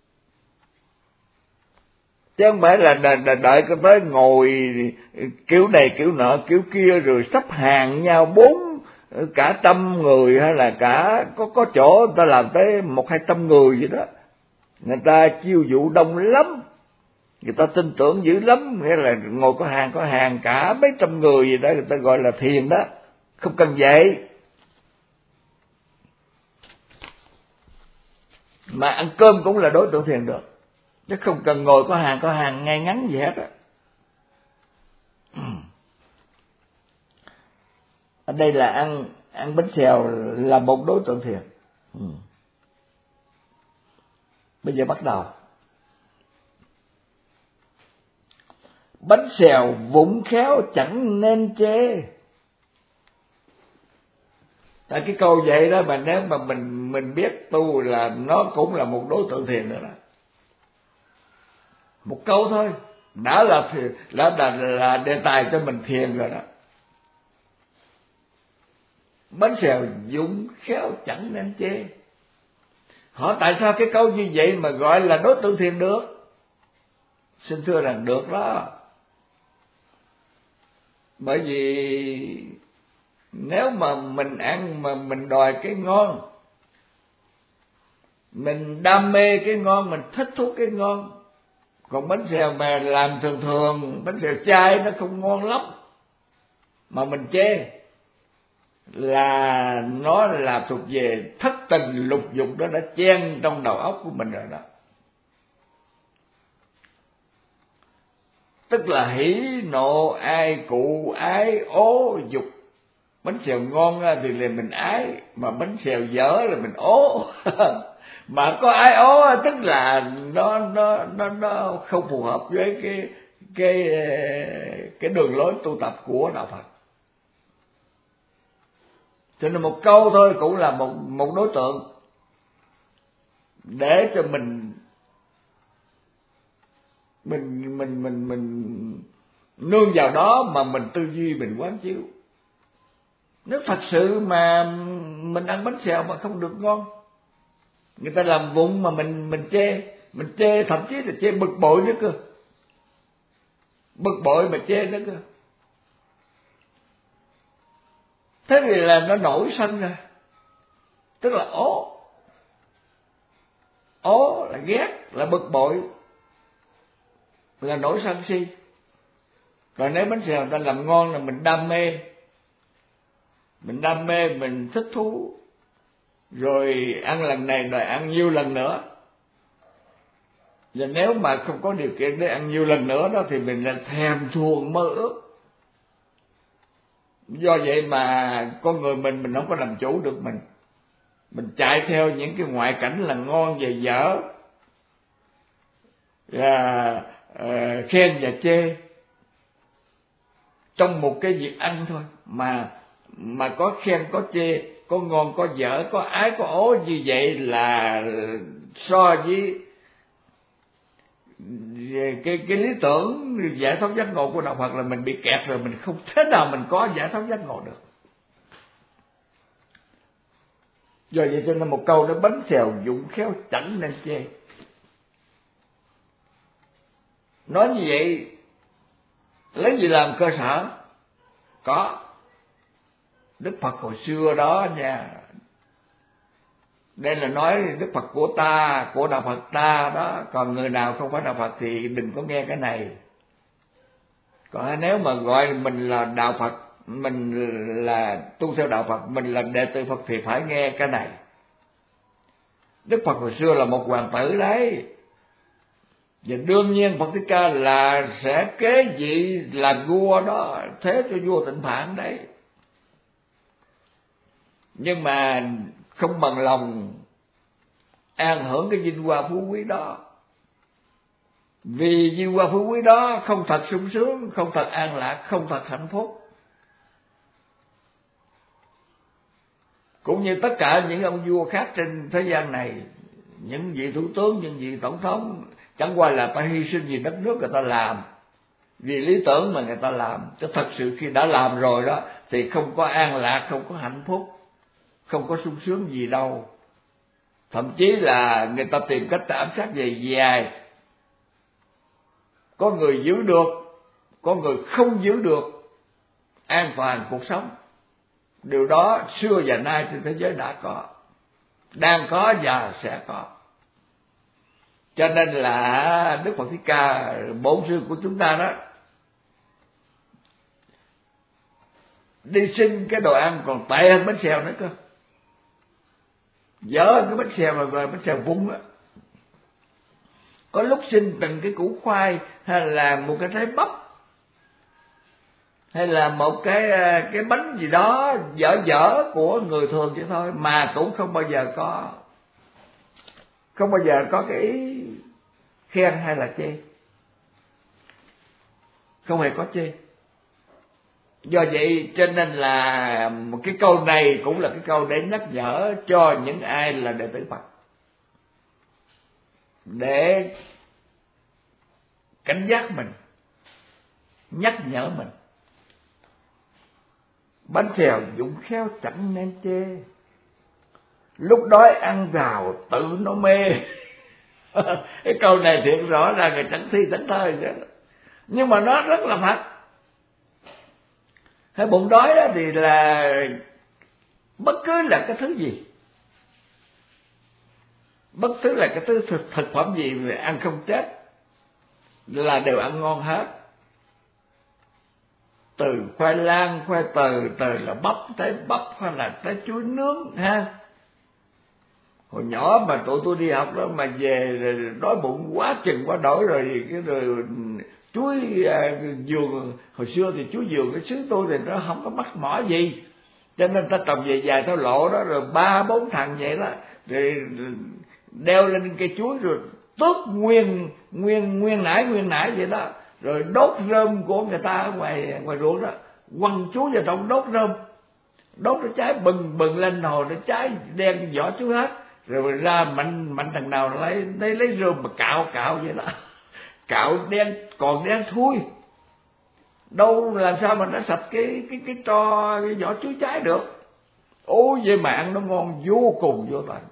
chứ không phải là đợi cái tới ngồi kiểu này kiểu nọ kiểu kia rồi sắp hàng nhau cả 100 người, hay là có chỗ người ta làm tới 100-200 người vậy đó. Người ta chiêu dụ đông lắm, người ta tin tưởng dữ lắm, nghĩa là ngồi có hàng cả mấy trăm người gì đó, người ta gọi là thiền đó. Không cần vậy. Mà ăn cơm cũng là đối tượng thiền được, chứ không cần ngồi có hàng ngay ngắn gì hết á. Ở đây là ăn bánh xèo là một đối tượng thiền. Bây giờ bắt đầu. Bánh xèo vụng khéo chẳng nên chê. Tại cái câu vậy đó, mà nếu mà mình biết tu là nó cũng là một đối tượng thiền nữa đó. Một câu thôi đã là đề tài cho mình thiền rồi đó. Bánh xèo vụng khéo chẳng nên chê. Hỏi tại sao cái câu như vậy mà gọi là đối tượng thiền được? Xin thưa rằng được đó. Bởi vì nếu mà mình ăn mà mình đòi cái ngon, mình đam mê cái ngon, mình thích thú cái ngon. Còn bánh xèo mà làm thường, bánh xèo chay nó không ngon lắm, mà mình chê, là nó là thuộc về thất tình lục dục, đó đã chen trong đầu óc của mình rồi đó. Tức là hỉ nộ ai cụ ái ố dục. Bánh xèo ngon thì là mình ái, mà bánh xèo dở là mình ố. Mà có ái ố tức là nó không phù hợp với cái đường lối tu tập của đạo Phật. Cho nên một câu thôi cũng là một đối tượng để cho mình nương vào đó mà mình tư duy, mình quán chiếu. Nếu thật sự mà mình ăn bánh xèo mà không được ngon, người ta làm vụng mà mình chê, thậm chí là chê bực bội nữa cơ. bực bội mà chê nó cơ. Thế thì là nó nổi sân ra, tức là ố là ghét, là bực bội, là nổi sân si. Còn nếu bánh xèo người ta làm ngon là mình đam mê, mình thích thú, rồi ăn lần này rồi ăn nhiều lần nữa. Và nếu mà không có điều kiện để ăn nhiều lần nữa đó thì mình là thèm thuồng mơ ước. Do vậy mà con người mình không có làm chủ được mình chạy theo những cái ngoại cảnh là ngon và dở, là khen và chê trong một cái việc ăn thôi, mà có khen có chê, có ngon có dở, có ái có ố, như vậy là so với cái lý tưởng giải thoát giác ngộ của đạo Phật là mình bị kẹt rồi, mình không thế nào mình có giải thoát giác ngộ được. Do vậy cho nên một câu đó, bánh xèo dụng khéo chẳng nên chê. Nói như vậy lấy gì làm cơ sở? Có Đức Phật hồi xưa đó nha. Đây là nói Đức Phật của ta, của đạo Phật ta đó. Còn người nào không phải đạo Phật thì đừng có nghe cái này. Còn nếu mà gọi mình là đạo Phật, mình là tu theo đạo Phật, mình là đệ tử Phật thì phải nghe cái này. Đức Phật hồi xưa là một hoàng tử đấy, và đương nhiên Phật Thích Ca là sẽ kế vị làm vua đó, thế cho vua Tịnh Phạn đấy. Nhưng mà không bằng lòng an hưởng cái vinh hoa phú quý đó. Vì vinh hoa phú quý đó không thật sung sướng, không thật an lạc, không thật hạnh phúc. Cũng như tất cả những ông vua khác trên thế gian này, những vị thủ tướng, những vị tổng thống, chẳng qua là ta hy sinh vì đất nước người ta làm, vì lý tưởng mà người ta làm. Chứ thật sự khi đã làm rồi đó thì không có an lạc, không có hạnh phúc, không có sung sướng gì đâu. Thậm chí là người ta tìm cách ám sát về dài. Có người giữ được, có người không giữ được an toàn cuộc sống. Điều đó xưa và nay trên thế giới đã có, đang có và sẽ có. Cho nên là Đức Phật Thích Ca, bổn sư của chúng ta đó, đi xin cái đồ ăn còn tệ hơn bánh xèo nữa cơ. Dở cái bánh xèo mà bánh xèo vung á. Có lúc xin từng cái củ khoai, hay là một cái trái bắp, hay là một cái bánh gì đó dở dở của người thường vậy thôi, mà cũng không bao giờ có cái ý khen hay là chê, không hề có chê. Do vậy cho nên là một cái câu này cũng là cái câu để nhắc nhở cho những ai là đệ tử Phật, để cảnh giác mình, nhắc nhở mình. Bánh xèo dụng khéo chẳng nên chê, lúc đói ăn vào tự nó mê. Cái câu này thiệt rõ ràng là chẳng thi chẳng thơ vậy đó. Nhưng mà nó rất là thật. Cái bụng đói đó thì là bất cứ là cái thứ gì, bất cứ là cái thứ thực phẩm gì mà ăn không chết là đều ăn ngon hết. Từ khoai lang, khoai từ là bắp, trái bắp hay là trái chuối nướng ha. Hồi nhỏ mà tụi tôi đi học đó mà về đói bụng quá chừng quá đói rồi, cái rồi chuối vườn, hồi xưa thì chuối vườn cái xứ tôi thì nó không có mắc mỏ gì, cho nên ta trồng về dài theo lộ đó, rồi 3-4 thằng vậy đó, rồi đeo lên cây chuối rồi tước nguyên nải vậy đó, rồi đốt rơm của người ta ở ngoài ruộng đó, quăng chuối vào trong đốt rơm, đốt nó cháy bừng lên, hồi nó cháy đen vỏ chuối hết, rồi ra mạnh thằng nào lấy rơm mà cạo vậy đó. Cạo đen, còn đen thui, đâu làm sao mà nó sạch cái tro, cái vỏ chuối cháy được. Ôi vậy mà ăn nó ngon vô cùng vô tận,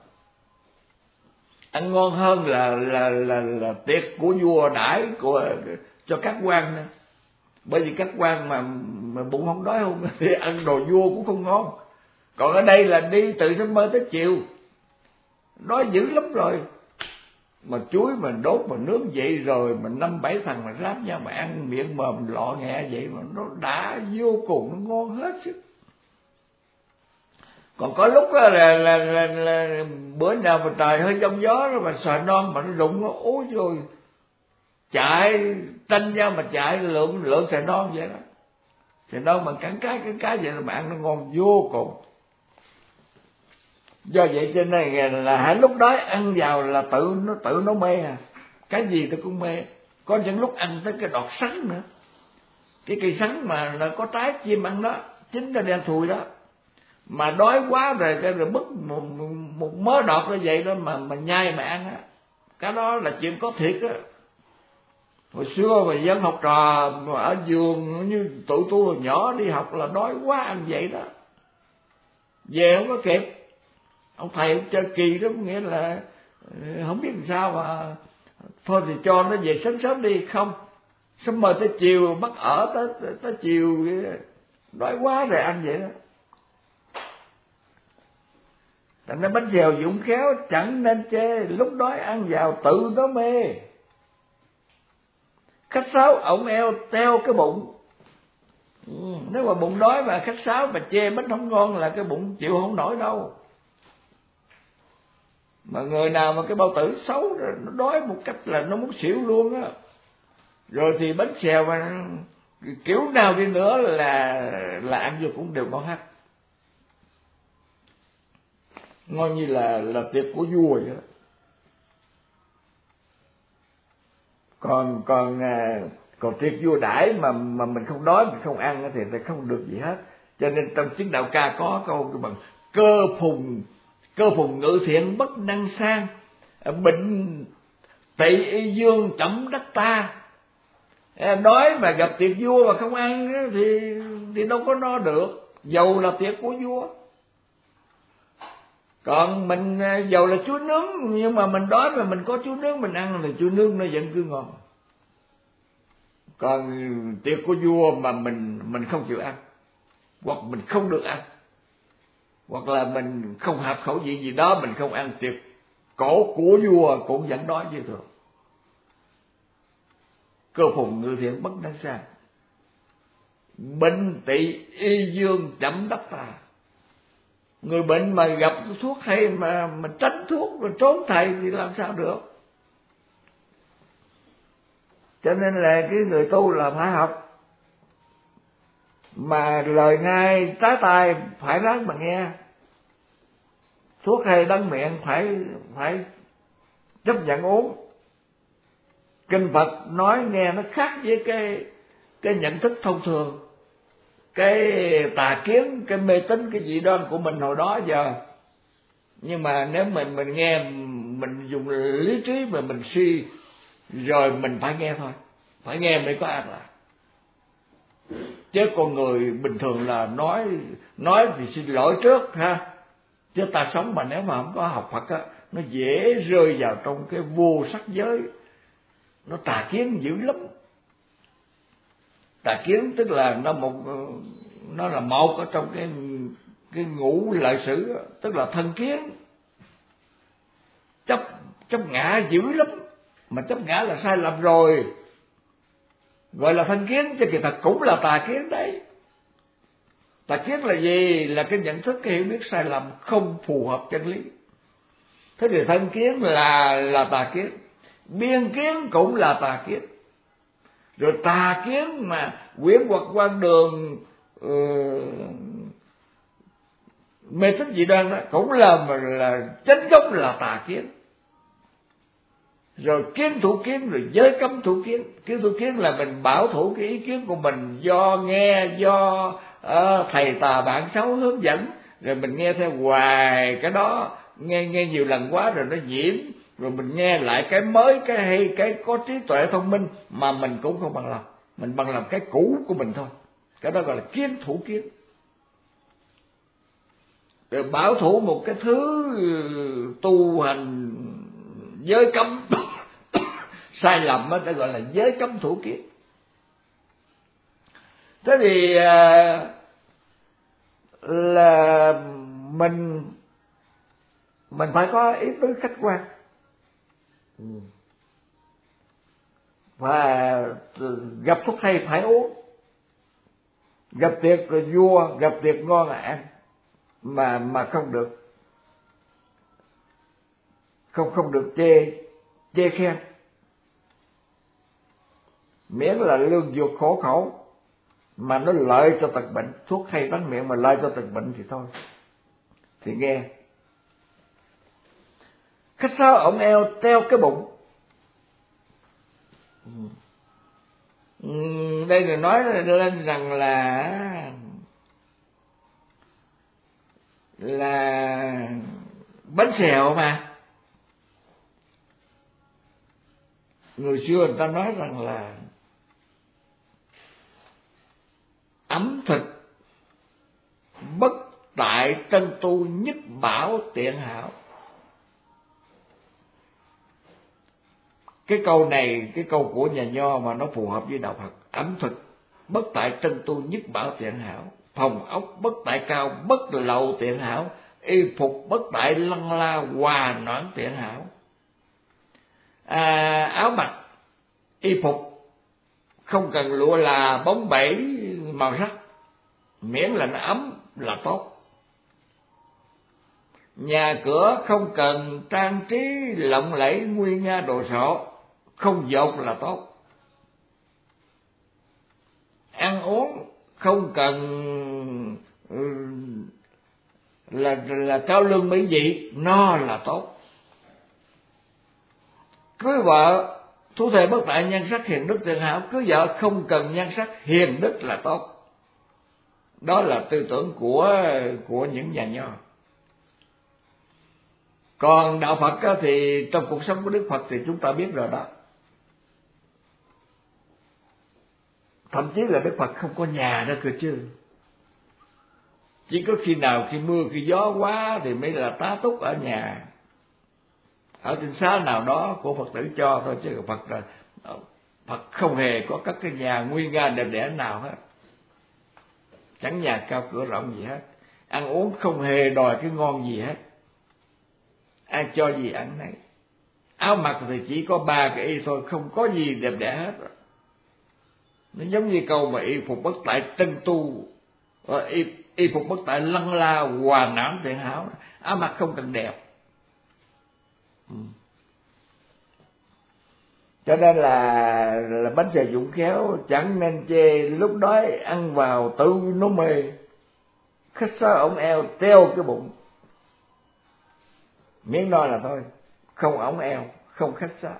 ăn ngon hơn là tiệc của vua đãi cho các quan nữa. Bởi vì các quan mà bụng không đói không thì ăn đồ vua cũng không ngon. Còn ở đây là đi từ sớm mơ tới chiều, đói dữ lắm rồi. Mà chuối mà đốt mà nướng vậy rồi mà 5-7 thằng mà ráp nhau mà ăn miệng mồm lọ nghẹ vậy mà nó đã vô cùng, nó ngon hết sức. Còn có lúc đó là bữa nào mà trời hơi giông gió rồi mà xoài non mà nó rụng nó ôi rồi chạy tranh nhau mà chạy lượng xoài non vậy đó. Xoài non mà cắn cái vậy là mà ăn nó ngon vô cùng. Do vậy cho nên là hãy lúc đói ăn vào là tự nó mê à. Cái gì tôi cũng mê. Có những lúc ăn tới cái đọt sắn nữa. Cái cây sắn mà nó có trái chim ăn đó, chín ra đen thùi đó. Mà đói quá rồi cái rồi bứt một mớ đọt như vậy đó mà nhai mà ăn á. Cái đó là chuyện có thiệt á. Hồi xưa mà dân học trò mà ở vườn như tụi tôi hồi nhỏ đi học là đói quá ăn vậy đó. Về không có kịp. Ông thầy ông chơi kỳ đó, nghĩa là không biết làm sao mà thôi thì cho nó về sớm đi. Không, sớm mơ tới chiều bắt ở tới chiều đói quá rồi ăn vậy đó. Thành ra bánh xèo Dũng khéo chẳng nên chê, lúc đói ăn vào tự nó mê. Khách sáo ổng eo teo cái bụng. Nếu mà bụng đói mà khách sáo mà chê bánh không ngon là cái bụng chịu không nổi đâu. Mà người nào mà cái bao tử xấu rồi nó đói một cách là nó muốn xỉu luôn á. Rồi thì bánh xèo mà kiểu nào đi nữa là ăn vô cũng đều ngon hết. Ngon như là tiệc của vua vậy đó. Còn tiệc vua đãi mà mình không đói, mình không ăn thì không được gì hết. Cho nên trong Chứng Đạo Ca có câu cái bằng cơ phùng ngự thiện bất năng sang, bệnh tỵ y dương chẩm đất ta. Đói mà gặp tiệc vua mà không ăn thì đâu có no được, dầu là tiệc của vua. Còn mình dầu là chuối nướng nhưng mà mình đói mà mình có chuối nướng mình ăn thì chuối nướng nó vẫn cứ ngon. Còn tiệc của vua mà mình không chịu ăn, hoặc mình không được ăn, hoặc là mình không hợp khẩu vị gì đó mình không ăn, tiệc cổ của vua cũng vẫn đói như thường. Cơ phùng ngự thiện bất năng sang, bệnh tỵ y dương chẩm đất ta. Người bệnh mà gặp thuốc hay mà tránh thuốc mà trốn thầy thì làm sao được. Cho nên là cái người tu là phải học, mà lời ngay trái tai phải ráng mà nghe. Thuốc hay đắng miệng phải chấp nhận uống. Kinh Phật nói nghe nó khác với cái nhận thức thông thường, cái tà kiến, cái mê tín, cái dị đoan của mình hồi đó giờ. Nhưng mà nếu mình nghe, mình dùng lý trí mà mình suy rồi mình phải nghe thôi, phải nghe mới có an lạc. Chứ con người bình thường là nói thì xin lỗi trước ha. Chứ ta sống mà nếu mà không có học Phật á, nó dễ rơi vào trong cái vô sắc giới, nó tà kiến dữ lắm. Tà kiến tức là nó là một ở trong cái ngũ lợi sử, tức là thân kiến. Chấp ngã dữ lắm, mà chấp ngã là sai lầm rồi, gọi là thân kiến, chứ kỳ thật cũng là tà kiến đấy. Tà kiến là gì? Là cái nhận thức, cái hiểu biết sai lầm không phù hợp chân lý. Thế thì thân kiến là tà kiến, biên kiến cũng là tà kiến. Rồi tà kiến mà quyển hoặc quan đường mê tín dị đoan đó cũng là chánh gốc là tà kiến. Rồi kiến thủ kiến, rồi giới cấm thủ kiến. Kiến thủ kiến là mình bảo thủ cái ý kiến của mình do nghe, do thầy tà bạn xấu hướng dẫn, rồi mình nghe theo hoài cái đó, nghe nhiều lần quá rồi nó nhiễm, rồi mình nghe lại cái mới, cái hay, cái có trí tuệ thông minh mà mình cũng không bằng lòng, mình bằng lòng cái cũ của mình thôi. Cái đó gọi là kiến thủ kiến. Rồi bảo thủ một cái thứ tu hành giới cấm sai lầm đó gọi là giới cấm thủ kiến. Thế thì là mình phải có ý tứ khách quan, và gặp thuốc hay phải uống, gặp tiệc vua, gặp tiệc ngon là ăn, mà không được chê khen, miễn là lương dược khổ khẩu mà nó lợi cho tật bệnh. Thuốc hay bắn miệng mà lợi cho tật bệnh thì thôi, thì nghe. Khách sáo ổng eo teo cái bụng. Đây là nói lên rằng là bánh xèo mà. Người xưa người ta nói rằng là ẩm thực bất tại tân tu, nhất bảo tiện hảo. Cái câu này, cái câu của nhà Nho mà nó phù hợp với đạo Phật. Ẩm thực bất tại tân tu, nhất bảo tiện hảo. Phòng ốc bất tại cao, bất lậu tiện hảo. Y phục bất tại lăng la, hòa noãn tiện hảo. Áo mặc, y phục không cần lụa là bóng bẩy màu sắc, miễn là nó ấm là tốt. Nhà cửa không cần trang trí lộng lẫy nguy nga đồ sộ, không dột là tốt. Ăn uống không cần là cao lương mỹ vị, no là tốt. Cưới vợ thú thể bất tại nhan sắc hiền đức tiện hảo, cưới vợ không cần nhan sắc, hiền đức là tốt. Đó là tư tưởng của những nhà Nho. Còn đạo Phật thì trong cuộc sống của Đức Phật thì chúng ta biết rồi đó. Thậm chí là Đức Phật không có nhà đó cơ chứ. Chỉ có khi nào khi mưa khi gió quá thì mới là tá túc ở nhà, ở trên xá nào đó của Phật tử cho thôi, chứ Phật không hề có các cái nhà nguy nga đẹp đẽ nào hết, chẳng nhà cao cửa rộng gì hết. Ăn uống không hề đòi cái ngon gì hết, ai cho gì ăn nấy. Áo mặc thì chỉ có 3 cái y thôi, không có gì đẹp đẽ hết. Nó giống như câu mà y phục bất tại tân tu, y phục bất tại lăng la, hòa noãn tiện hảo. Áo mặc không cần đẹp. Cho nên là bánh xèo Dũng Khéo chẳng nên chê, lúc đói ăn vào tự nó mê. Khách sáo ổng eo teo cái bụng, miếng no là thôi, không ổng eo, không khách sáo.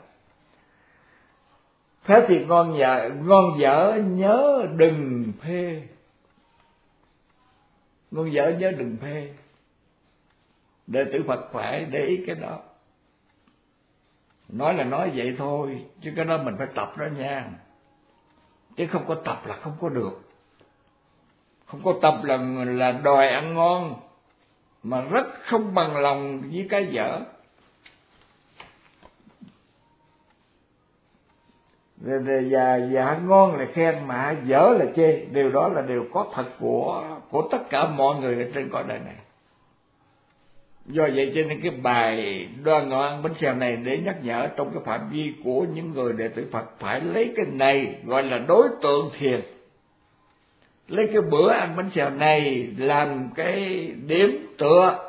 Thế thì ngon dở nhớ đừng phê. Ngon dở nhớ đừng phê. Đệ tử Phật phải để ý cái đó. Nói là nói vậy thôi, chứ cái đó mình phải tập đó nha. Chứ không có tập là không có được. Không có tập là đòi ăn ngon, mà rất không bằng lòng với cái dở. Và ngon là khen, mà dở là chê. Điều đó là điều có thật của tất cả mọi người ở trên cõi đời này. Do vậy cho nên cái bài đoan ngọ ăn bánh xèo này để nhắc nhở trong cái phạm vi của những người đệ tử Phật phải lấy cái này gọi là đối tượng thiền. Lấy cái bữa ăn bánh xèo này làm cái điểm tựa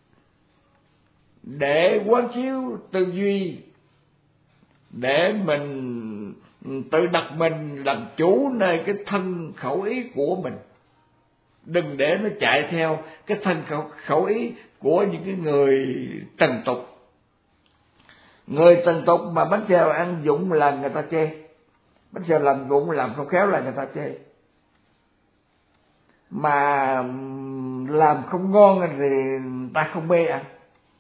để quán chiếu tư duy, để mình tự đặt mình làm chủ nơi cái thân khẩu ý của mình. Đừng để nó chạy theo cái thân khẩu ý của những cái người trần tục. Người trần tục mà bánh xèo ăn dụng là người ta chê, bánh xèo làm dụng làm không khéo là người ta chê, mà làm không ngon thì người ta không mê ăn.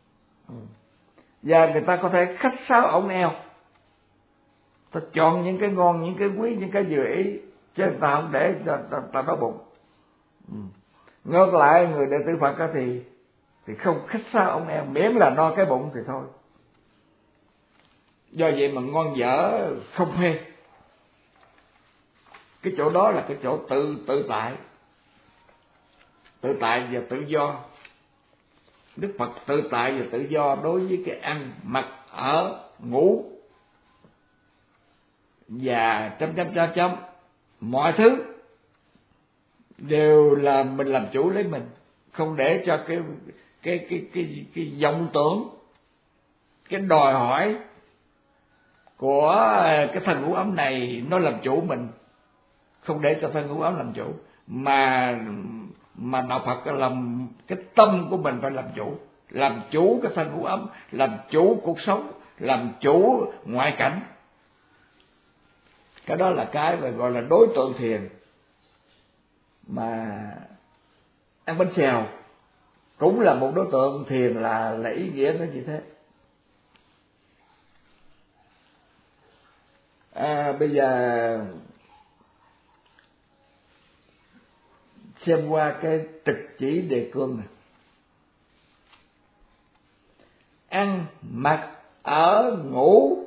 Và người ta có thể khách sáo ổng eo, ta chọn những cái ngon, những cái quý, những cái vừa ý, chứ người ta không để ta đói bụng. Ngược lại người đệ tử Phật thì không khách sáo ổng eo, miễn là no cái bụng thì thôi. Do vậy mà ngon dở không phê. Cái chỗ đó là cái chỗ tự tại và tự do. Đức Phật tự tại và tự do đối với cái ăn mặc ở ngủ và mọi thứ đều là mình làm chủ lấy mình, không để cho cái vọng tưởng, cái đòi hỏi của cái thân ngũ ấm này nó làm chủ mình, không để cho thân ngũ ấm làm chủ, mà đạo Phật làm cái tâm của mình phải làm chủ cái thân ngũ ấm, làm chủ cuộc sống, làm chủ ngoại cảnh. Cái đó là cái gọi là đối tượng thiền. Mà ăn bánh xèo cũng là một đối tượng thiền, là ý nghĩa nó như thế. Bây giờ xem qua cái trực chỉ đề cương này. Ăn mặc ở ngủ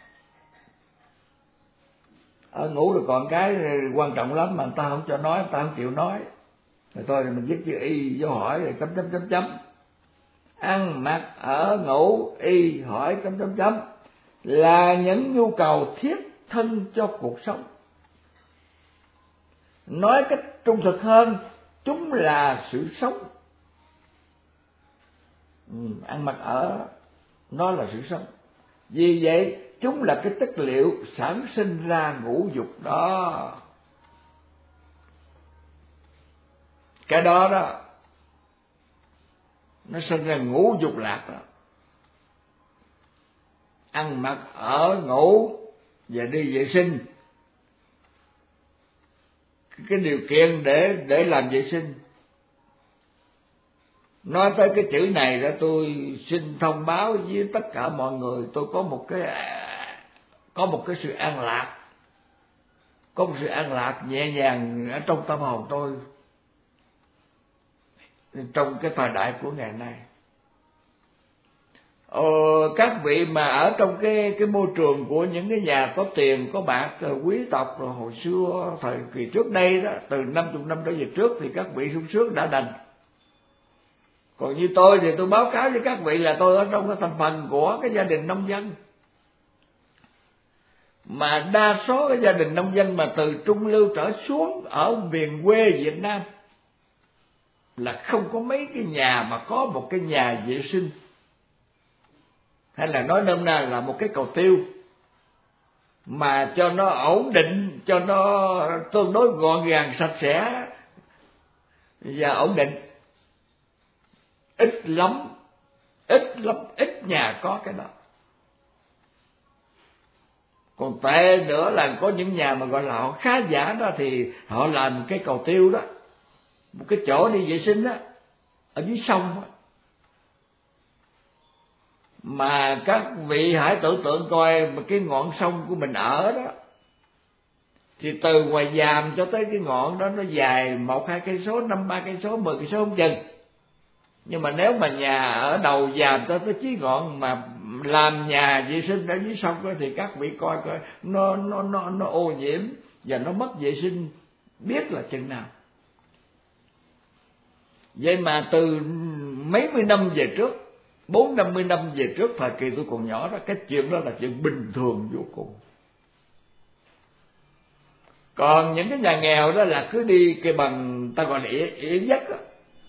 rồi còn cái quan trọng lắm mà người ta không cho nói, người ta không chịu nói, rồi thôi mình viết chữ y vô hỏi rồi chấm. Ăn mặc ở ngủ y hỏi chấm là những nhu cầu thiết thân cho cuộc sống. Nói cách trung thực hơn, chúng là sự sống. Ăn mặc ở nó là sự sống. Vì vậy chúng là cái chất liệu sản sinh ra ngũ dục đó. Cái đó đó nó sinh ra ngũ dục lạc đó. Ăn mặc ở ngủ và đi vệ sinh, cái điều kiện để làm vệ sinh. Nói tới cái chữ này đó, tôi xin thông báo với tất cả mọi người, tôi có một cái sự an lạc, có một sự an lạc nhẹ nhàng ở trong tâm hồn tôi trong cái thời đại của ngày nay. Các vị mà ở trong cái môi trường của những cái nhà có tiền có bạc, quý tộc rồi hồi xưa thời kỳ trước đây đó, từ 50 năm trở về trước, thì các vị sung sướng đã đành. Còn như tôi thì tôi báo cáo với các vị là tôi ở trong cái thành phần của cái gia đình nông dân, mà đa số cái gia đình nông dân mà từ trung lưu trở xuống ở miền quê Việt Nam là không có mấy cái nhà mà có một cái nhà vệ sinh, hay là nói nôm na là một cái cầu tiêu mà cho nó ổn định, cho nó tương đối gọn gàng, sạch sẽ và ổn định. Ít lắm, ít nhà có cái đó. Còn tệ nữa là có những nhà mà gọi là họ khá giả đó, thì họ làm cái cầu tiêu đó, một cái chỗ đi vệ sinh đó, ở dưới sông đó. Mà các vị hãy tưởng tượng coi, mà cái ngọn sông của mình ở đó, thì từ ngoài Giàm cho tới cái ngọn đó nó dài 1-2 cây số, 5-3 cây số, 10 cây số không chừng. Nhưng mà nếu mà nhà ở đầu Giàm cho tới Chí Ngọn mà làm nhà vệ sinh ở dưới sông đó, thì các vị coi nó ô nhiễm và nó mất vệ sinh biết là chừng nào. Vậy mà từ mấy mươi năm về trước, 40-50 năm về trước, thời kỳ tôi còn nhỏ đó, cái chuyện đó là chuyện bình thường vô cùng. Còn những cái nhà nghèo đó là cứ đi cái bằng ta gọi là ỉa dắt đó.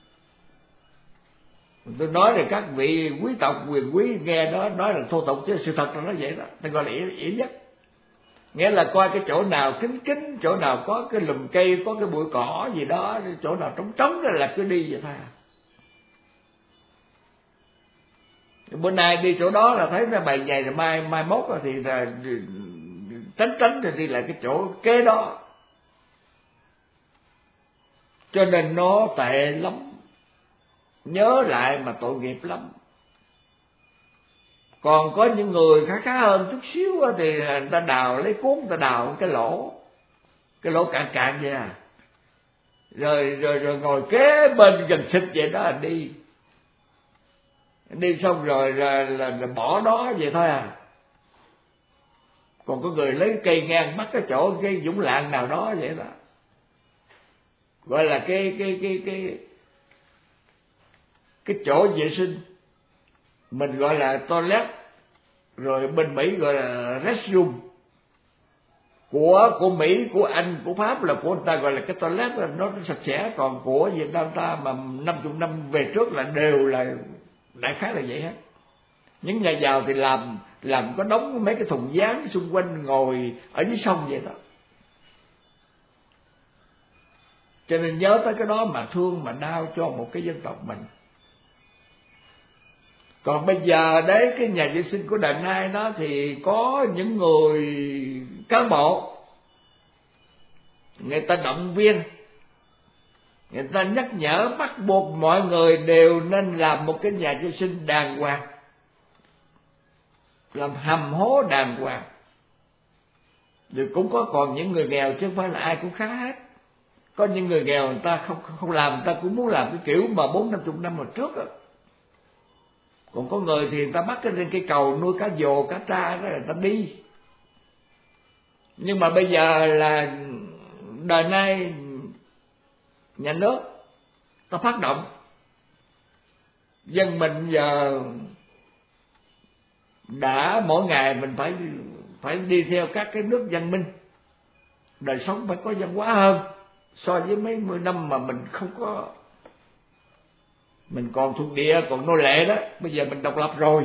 Tôi nói là các vị quý tộc quyền quý nghe đó nói là thô tục, chứ sự thật là nó vậy đó, ta gọi là ỉa dắt. Nghĩa là coi cái chỗ nào kín, chỗ nào có cái lùm cây, có cái bụi cỏ gì đó, chỗ nào trống đó là cứ đi vậy thôi. Bữa nay đi chỗ đó là thấy nó bày vậy, rồi mai mốt thì là tránh thì đi lại cái chỗ kế đó. Cho nên nó tệ lắm, nhớ lại mà tội nghiệp lắm. Còn có những người khá hơn chút xíu thì người ta đào lấy cuốn, người ta đào cái lỗ cạn vậy à, rồi ngồi kế bên gần xịt vậy đó là đi xong rồi là bỏ đó vậy thôi à. Còn có người lấy cây ngang bắt cái chỗ cái dũng lạng nào đó vậy đó, gọi là cái chỗ vệ sinh, mình gọi là toilet, rồi bên Mỹ gọi là restroom. Của Mỹ, của Anh, của Pháp là của người ta gọi là cái toilet nó sạch sẽ, còn của Việt Nam ta mà 50 năm về trước là đều là đại khái là vậy hết. Những nhà giàu thì làm có đóng mấy cái thùng dán xung quanh ngồi ở dưới sông vậy đó. Cho nên nhớ tới cái đó mà thương mà đau cho một cái dân tộc mình. Còn bây giờ đấy, cái nhà vệ sinh của đời nay đó thì có những người cán bộ, người ta động viên, người ta nhắc nhở bắt buộc mọi người đều nên làm một cái nhà vệ sinh đàng hoàng, làm hầm hố đàng hoàng. Rồi cũng có còn những người nghèo chứ không phải là ai cũng khá hết. Có những người nghèo người ta không làm, người ta cũng muốn làm cái kiểu mà 40-50 năm hồi trước đó. Còn có người thì người ta bắt lên cây cầu nuôi cá dồ, cá tra đó, người ta đi. Nhưng mà bây giờ là đời nay nhà nước ta phát động, dân mình giờ đã mỗi ngày mình phải đi theo các cái nước văn minh, đời sống phải có văn hóa hơn so với mấy mươi năm mà mình không có, mình còn thuộc địa, còn nô lệ đó. Bây giờ mình độc lập rồi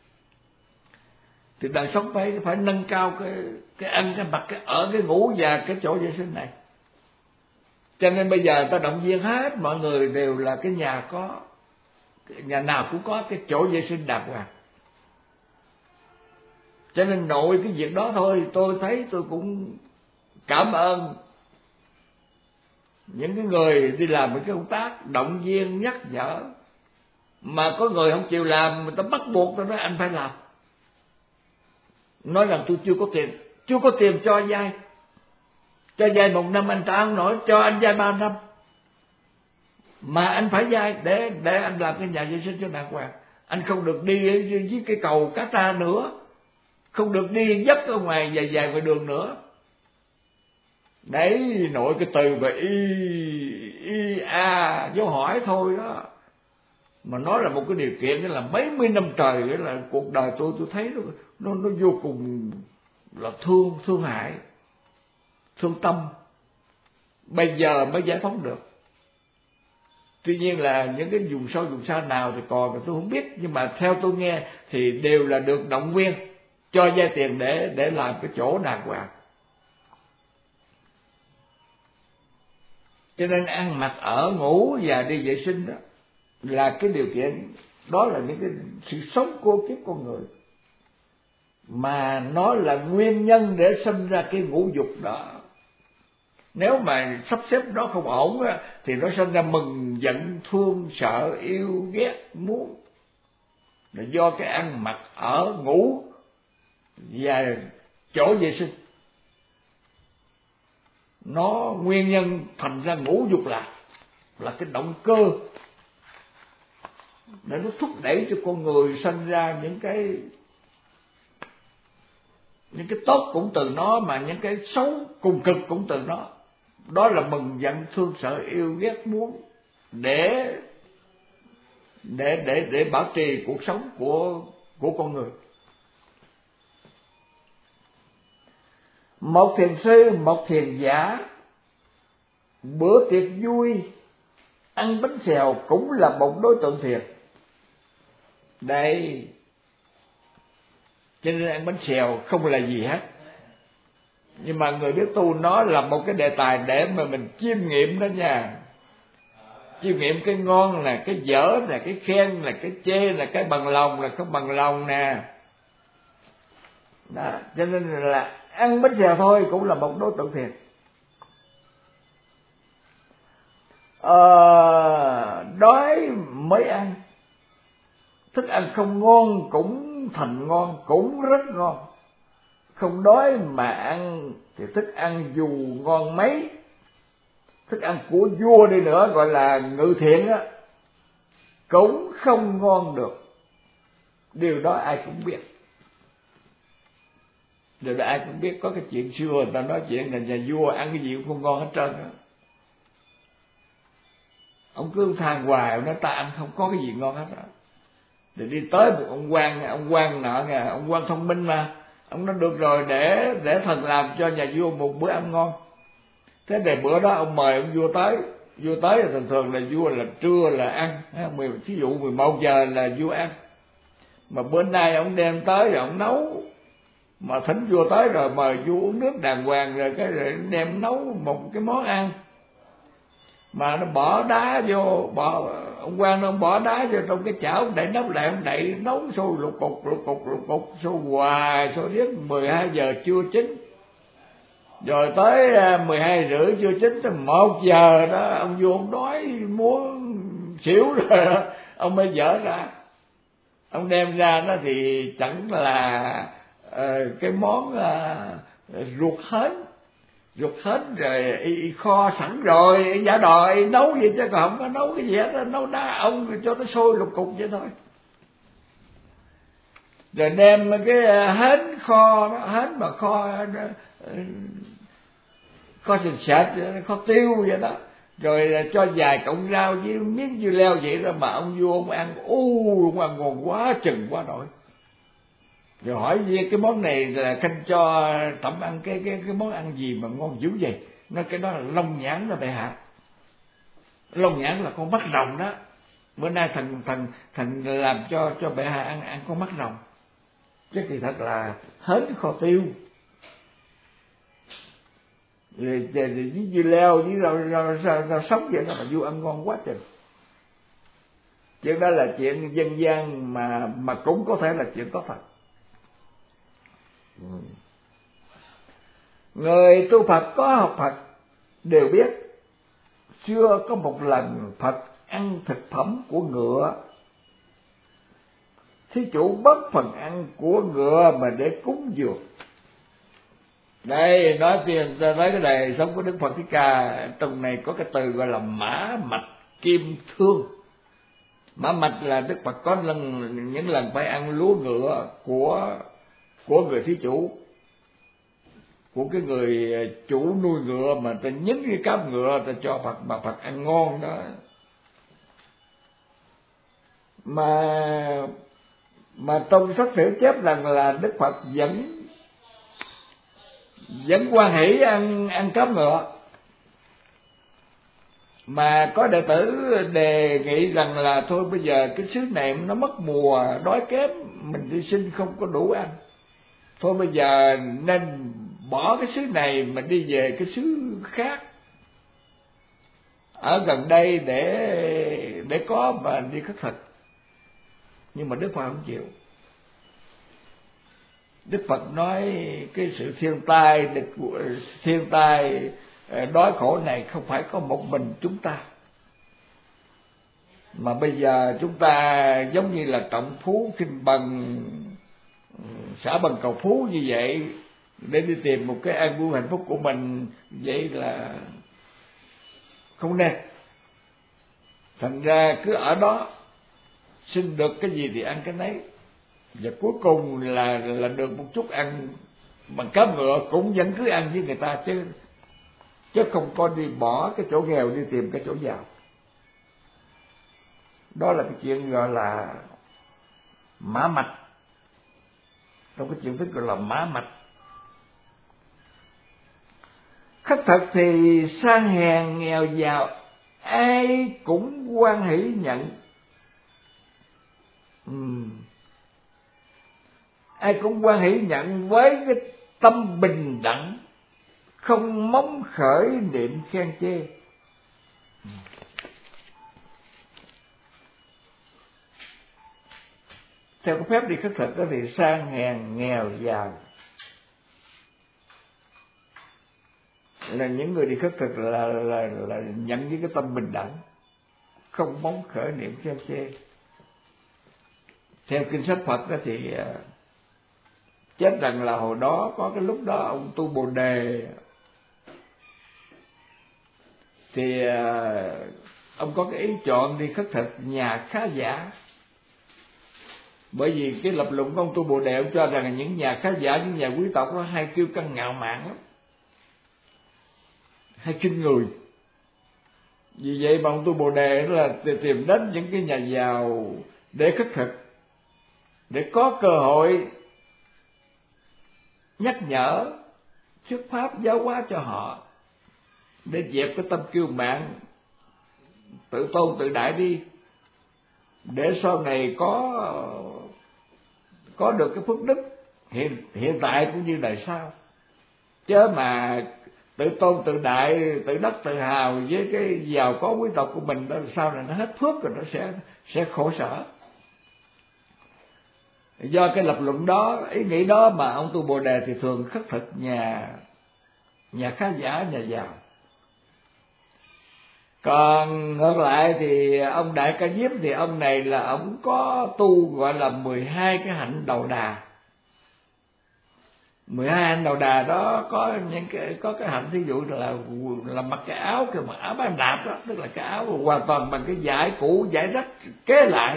thì đời sống phải nâng cao cái ăn, cái mặc, cái ở, cái ngủ và cái chỗ vệ sinh này. Cho nên bây giờ ta động viên hết mọi người đều là cái nhà có, nhà nào cũng có cái chỗ vệ sinh đàng hoàng. Cho nên nội cái việc đó thôi, tôi thấy tôi cũng cảm ơn những cái người đi làm cái công tác động viên nhắc nhở. Mà có người không chịu làm, người ta bắt buộc tôi nói anh phải làm. Nói rằng tôi chưa có tiền cho vay 1 năm anh trả không nổi, cho anh vay 3 năm. Mà anh phải vay để anh làm cái nhà vệ sinh cho đàng hoàng. Anh không được đi với cái cầu cá tra nữa, không được đi dấp ở ngoài dài ngoài đường nữa. Đấy, nội cái từ về dấu hỏi thôi đó. Mà nó là một cái điều kiện, là mấy mươi năm trời, đó là cuộc đời tôi thấy nó vô cùng là thương hại, thương tâm. Bây giờ mới giải phóng được. Tuy nhiên là những cái vùng sâu vùng xa nào thì còn tôi không biết, nhưng mà theo tôi nghe thì đều là được động viên cho vay tiền để làm cái chỗ đàng hoàng. Cho nên ăn mặc ở ngủ và đi vệ sinh đó là cái điều kiện, đó là những cái sự sống của kiếp con người, mà nó là nguyên nhân để sinh ra cái ngũ dục đó. Nếu mà sắp xếp nó không ổn á, thì nó sinh ra mừng giận thương sợ yêu ghét muốn, là do cái ăn mặc ở ngủ và chỗ vệ sinh, nó nguyên nhân thành ra ngũ dục là cái động cơ để nó thúc đẩy cho con người sinh ra những cái tốt cũng từ nó, mà những cái xấu cùng cực cũng từ nó. Đó là mừng giận thương sợ yêu ghét muốn để bảo trì cuộc sống của con người. Một thiền sư, một thiền giả, bữa tiệc vui ăn bánh xèo cũng là một đối tượng thiền. Đây, cho nên ăn bánh xèo không là gì hết. Nhưng mà người biết tu nó là một cái đề tài để mà mình chiêm nghiệm đó nha. Chiêm nghiệm cái ngon nè, cái dở nè, cái khen nè, cái chê nè, cái bằng lòng là không bằng lòng nè. Đó, cho nên là ăn bánh xèo thôi cũng là một đối tượng thiền. Đói mới ăn, thức ăn không ngon cũng thành ngon, cũng rất ngon. Không đói mà ăn thì thức ăn dù ngon mấy, thức ăn của vua đi nữa, gọi là ngự thiện á, cũng không ngon được. Điều đó ai cũng biết. Rồi đó ai cũng biết có cái chuyện xưa người ta nói chuyện là nhà vua ăn cái gì cũng không ngon hết trơn đó. Ông cứ than hoài, nói ta ăn không có cái gì ngon hết đó. Rồi đi tới một ông quan nọ kìa, ông quan thông minh mà, ông nói được rồi, để thần làm cho nhà vua một bữa ăn ngon. Thế để bữa đó ông mời ông vua tới là thường là vua là trưa là ăn, thí dụ 11 giờ là vua ăn. Mà bữa nay ông đem tới rồi ông nấu, mà thỉnh vua tới rồi mời vua uống nước đàng hoàng rồi cái rồi đem nấu một cái món ăn. Mà nó bỏ đá vô, ông quan nó bỏ đá vô trong cái chảo, ông đậy nắp lại, ông đậy nấu sôi lục cục sôi hoài, sôi riết 12 giờ chưa chín. Rồi tới 12 rưỡi chưa chín, tới 1 giờ đó ông vua ông đói muốn xỉu rồi đó, ông mới dở ra. Ông đem ra đó thì chẳng là cái món ruột hến rồi kho sẵn rồi, giả đòi nấu gì chứ còn không có nấu cái gì hết, nấu đá ông cho nó sôi lục cục vậy thôi. Rồi đem cái hến kho đó, hến mà kho sệt, kho tiêu vậy đó, rồi cho vài cọng rau với miếng dưa leo vậy đó, mà ông vua ông ăn ông ăn ngon quá chừng quá nổi. Rồi hỏi gì cái món này là canh cho Trẫm ăn cái món ăn gì mà ngon dữ vậy? Nói cái đó là long nhãn đó bệ hạ. Long nhãn là con mắt rồng đó. Bữa nay thần làm cho bệ hạ ăn con mắt rồng. Chứ thì thật là hến kho tiêu. Rồi với dưa leo với rau sống vậy đó mà vua ăn ngon quá trời. Chuyện đó là chuyện dân gian mà cũng có thể là chuyện có thật. Người tu Phật có học Phật đều biết xưa có một lần Phật ăn thực phẩm của ngựa, thí chủ bớt phần ăn của ngựa mà để cúng dường. Đây nói tới cái đời sống của Đức Phật Thích Ca, trong này có cái từ gọi là mã mạch kim thương. Mã mạch là Đức Phật có những lần phải ăn lúa ngựa của người thí chủ, của cái người chủ nuôi ngựa, mà ta nhín cái cáp ngựa ta cho Phật, mà Phật ăn ngon đó. Mà trong sách sử chép rằng là Đức Phật vẫn hoan hỷ ăn cáp ngựa. Mà có đệ tử đề nghị rằng là thôi bây giờ cái xứ này nó mất mùa, đói kém, mình đi xin không có đủ ăn, thôi bây giờ nên bỏ cái xứ này mà đi về cái xứ khác ở gần đây để có mà đi khất thực. Nhưng mà Đức Phật không chịu. Đức Phật nói cái sự thiên tai đói khổ này không phải có một mình chúng ta, mà bây giờ chúng ta giống như là trọng phú khinh bằng, xả bằng cầu phú như vậy để đi tìm một cái an vui hạnh phúc của mình, vậy là không nên. Thành ra cứ ở đó xin được cái gì thì ăn cái nấy, và cuối cùng là được một chút ăn bằng cáp ngựa cũng vẫn cứ ăn với người ta, chứ không có đi bỏ cái chỗ nghèo đi tìm cái chỗ giàu. Đó là cái chuyện gọi là mã mạch. Trong cái chuyện thức gọi là mã mạch. Khất thực thì sang hèn nghèo giàu ai cũng hoan hỷ nhận. Ai cũng hoan hỷ nhận với cái tâm bình đẳng, không móng khởi niệm khen chê. Theo cái phép đi khất thực đó thì sang hèn nghèo giàu là những người đi khất thực là nhận với cái tâm bình đẳng, không móng khởi niệm khen chê. Theo kinh sách Phật đó thì chết rằng là hồi đó có cái lúc đó ông tu Bồ Đề thì ông có cái ý chọn đi khất thực nhà khá giả. Bởi vì cái lập luận của ông Tu Bồ Đề, ông cho rằng những nhà khá giả, những nhà quý tộc đó hay kiêu căng ngạo mạn lắm, hay khinh người. Vì vậy mà ông Tu Bồ Đề là tìm đến những cái nhà giàu để khất thực, để có cơ hội nhắc nhở, thuyết pháp, giáo hóa cho họ, để dẹp cái tâm kiêu mạn, tự tôn tự đại đi, để sau này có được cái phước đức hiện tại cũng như đời sau. Chứ mà tự tôn tự đại, tự đắc tự hào với cái giàu có quý tộc của mình đó, sau này nó hết phước rồi nó sẽ khổ sở. Do cái lập luận đó, ý nghĩ đó mà ông Tu Bồ Đề thì thường khất thực nhà khá giả, nhà giàu. Còn ngược lại thì ông Đại Ca Diếp thì ông này là ông có tu gọi là 12 cái hạnh đầu đà. 12 hạnh đầu đà đó có cái hạnh thí dụ là mặc cái áo, cái mặc áo bán đạp đó, tức là cái áo hoàn toàn bằng cái vải cũ, vải rách kế lại.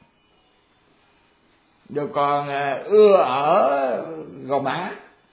Rồi còn ưa ở Gò Mã,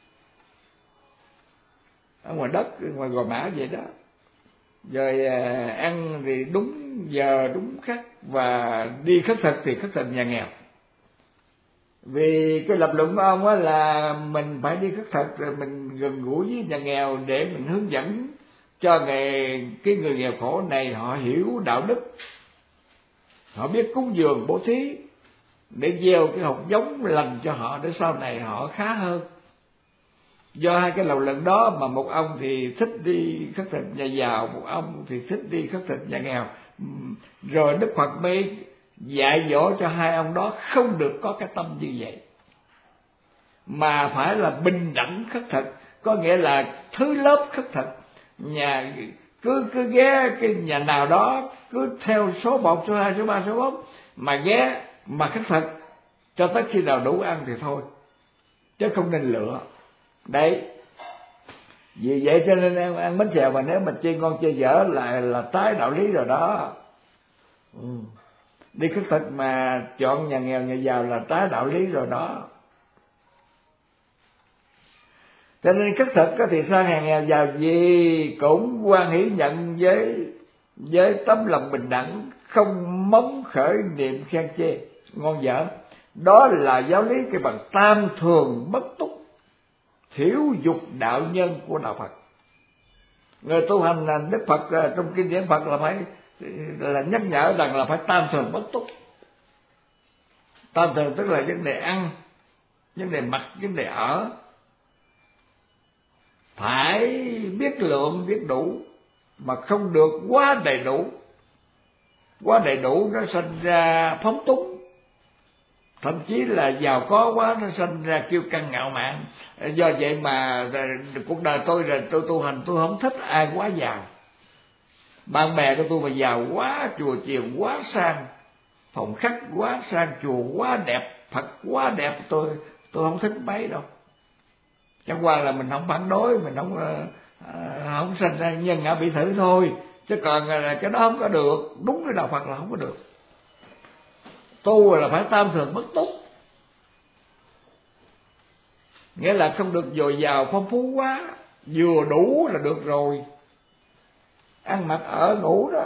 ở ngoài đất, ngoài Gò Mã vậy đó. Rồi ăn thì đúng giờ đúng khắc, và đi khất thực thì khất thực nhà nghèo. Vì cái lập luận của ông á là mình phải đi khất thực, rồi mình gần gũi với nhà nghèo để mình hướng dẫn cho cái người nghèo khổ này họ hiểu đạo đức, họ biết cúng dường bố thí, để gieo cái hạt giống lành cho họ, để sau này họ khá hơn. Do hai cái lập luận đó mà một ông thì thích đi khất thực nhà giàu, một ông thì thích đi khất thực nhà nghèo. Rồi Đức Phật mới dạy dỗ cho hai ông đó không được có cái tâm như vậy, mà phải là bình đẳng khất thực, có nghĩa là thứ lớp khất thực. Nhà cứ ghé cái nhà nào đó, cứ theo số 1, số 2, số 3, số 4 mà ghé mà khất thực cho tới khi nào đủ ăn thì thôi, chứ không nên lựa. Đấy, vì vậy cho nên em ăn bánh xèo mà nếu mà chê ngon chê dở lại là trái đạo lý rồi đó. Đi khất thực mà chọn nhà nghèo nhà giàu là trái đạo lý rồi đó. Cho nên khất thực thì sang nhà nghèo giàu gì cũng hoan hỷ nhận với tấm lòng bình đẳng, không móng khởi niệm khen chê ngon dở. Đó là giáo lý cái bằng tam thường bất túc, thiểu dục đạo nhân của đạo Phật. Người tu hành là Đức Phật trong kinh điển Phật là nhắc nhở rằng là phải tam thường bất túc. Tam thường tức là vấn đề ăn, vấn đề mặc, vấn đề ở, phải biết lượng, biết đủ, mà không được quá đầy đủ. Quá đầy đủ nó sinh ra phóng túng, thậm chí là giàu có quá nó sinh ra kiêu căng ngạo mạn. Do vậy mà cuộc đời tôi là tôi tu hành, tôi không thích ai quá giàu. Bạn bè của tôi mà giàu quá, chùa chiền quá sang, phòng khách quá sang, chùa quá đẹp, Phật quá đẹp, tôi không thích mấy đâu. Chẳng qua là mình không phản đối, mình không sinh ra nhân ngã bị thử thôi, chứ còn cái đó không có được. Đúng cái đạo Phật là không có được. Tu là phải tam thường bất túc, nghĩa là không được dồi dào phong phú quá, vừa đủ là được rồi. Ăn mặc ở ngủ đó,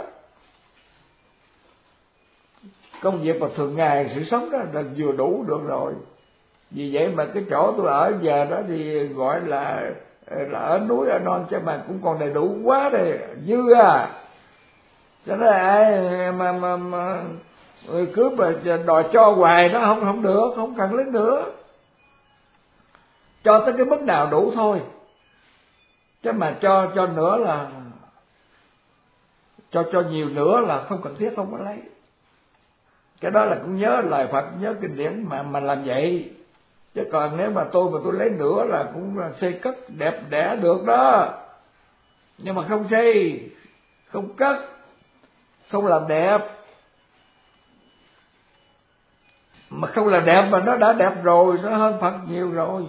công việc và thường ngày sự sống đó là vừa đủ được rồi. Vì vậy mà cái chỗ tôi ở giờ đó thì gọi là ở núi ở non, chứ mà cũng còn đầy đủ quá rồi, dư à. Cho nên ai mà cứ mà đòi cho hoài nó không được, không cần lấy nữa. Cho tới cái mức nào đủ thôi, chứ mà cho nữa là cho nhiều nữa là không cần thiết, không có lấy. Cái đó là cũng nhớ lời Phật, nhớ kinh điển mà làm vậy. Chứ còn nếu mà tôi lấy nữa là cũng xây cất đẹp đẽ được đó, nhưng mà không xây, không cất, không làm đẹp. Mà không làm đẹp mà nó đã đẹp rồi, nó hơn Phật nhiều rồi.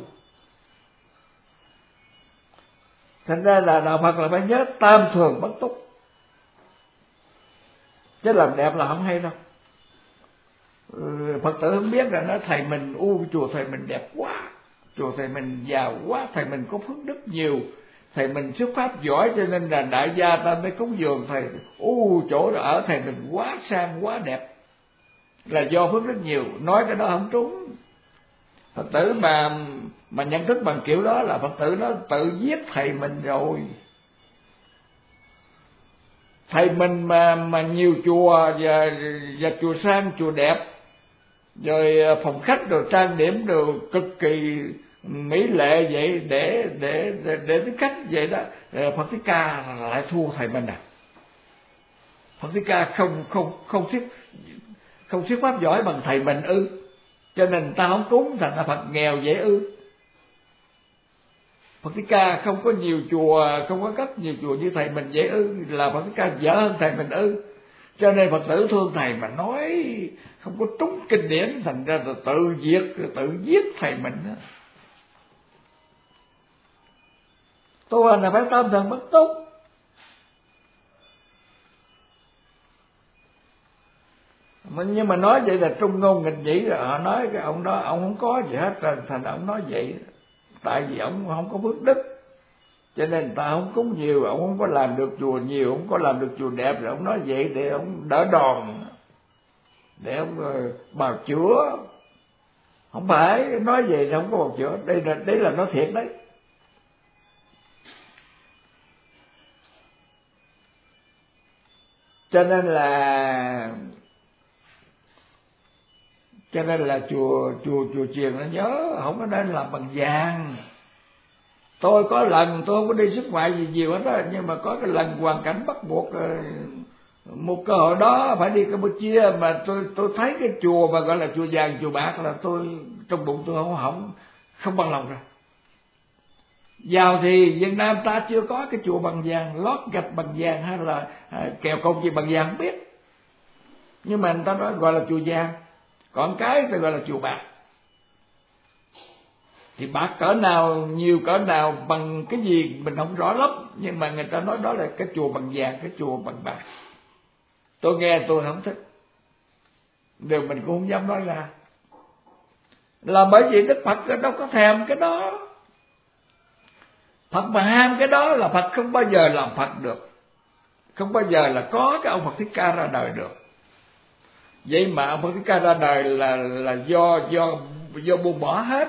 Thành ra là đạo Phật là phải nhớ tam thường bất túc, chứ làm đẹp là không hay đâu. Phật tử không biết là nói thầy mình chùa thầy mình đẹp quá, chùa thầy mình giàu quá, thầy mình có phước đức nhiều, thầy mình xuất pháp giỏi cho nên là đại gia ta mới cúng dường thầy. Chỗ ở thầy mình quá sang quá đẹp, là do phước đức nhiều. Nói cái đó không trúng. Phật tử mà nhận thức bằng kiểu đó là Phật tử nó tự giết thầy mình rồi. Thầy mình mà nhiều chùa và chùa sang chùa đẹp, rồi phòng khách rồi trang điểm rồi cực kỳ mỹ lệ vậy để tiếp khách vậy đó, Phật Thích Ca lại thua thầy mình à? Phật Thích Ca không thuyết pháp giỏi bằng thầy mình ư? Cho nên ta không cúng, thành ra Phật nghèo dễ ư? Phật Thích Ca không có nhiều chùa, không có cấp nhiều chùa như thầy mình dễ ư? Là Phật Thích Ca dở hơn thầy mình ư? Cho nên Phật tử thương thầy mà nói không có trúng kinh điển, thành ra là tự giết thầy mình đó. Tu hành là phải tâm thần bất túc. Nhưng mà nói vậy là trung ngôn nghịch nhĩ, họ nói cái ông đó ông không có gì hết, thành ông nói vậy. Tại vì ông không có phước đức, cho nên ta không cúng nhiều, ông không có làm được chùa nhiều, không có làm được chùa đẹp, rồi ông nói vậy để ông đỡ đòn, để ông bào chữa. Không phải nói vậy thì không có bào chữa, đây là nói thiệt đấy. Cho nên là chùa chiền nó nhớ không có nên làm bằng vàng. Tôi có lần tôi không có đi xuất ngoại gì nhiều hết đó, nhưng mà có cái lần hoàn cảnh bắt buộc một cơ hội đó phải đi Campuchia, mà tôi thấy cái chùa mà gọi là chùa vàng chùa bạc là tôi trong bụng tôi không bằng lòng rồi. Vào thì Việt Nam ta chưa có cái chùa bằng vàng, lót gạch bằng vàng hay là kèo công gì bằng vàng không biết, nhưng mà người ta nói gọi là chùa vàng, còn cái thì gọi là chùa bạc. Thì bạc cỡ nào nhiều cỡ nào bằng cái gì mình không rõ lắm, nhưng mà người ta nói đó là cái chùa bằng vàng, cái chùa bằng bạc. Tôi nghe tôi không thích, điều mình cũng không dám nói ra, là bởi vì Đức Phật đâu có thèm cái đó. Phật mà ham cái đó là Phật không bao giờ làm Phật được, không bao giờ là có cái ông Phật Thích Ca ra đời được. Vậy mà ông Phật Thích Ca ra đời là do buông bỏ hết,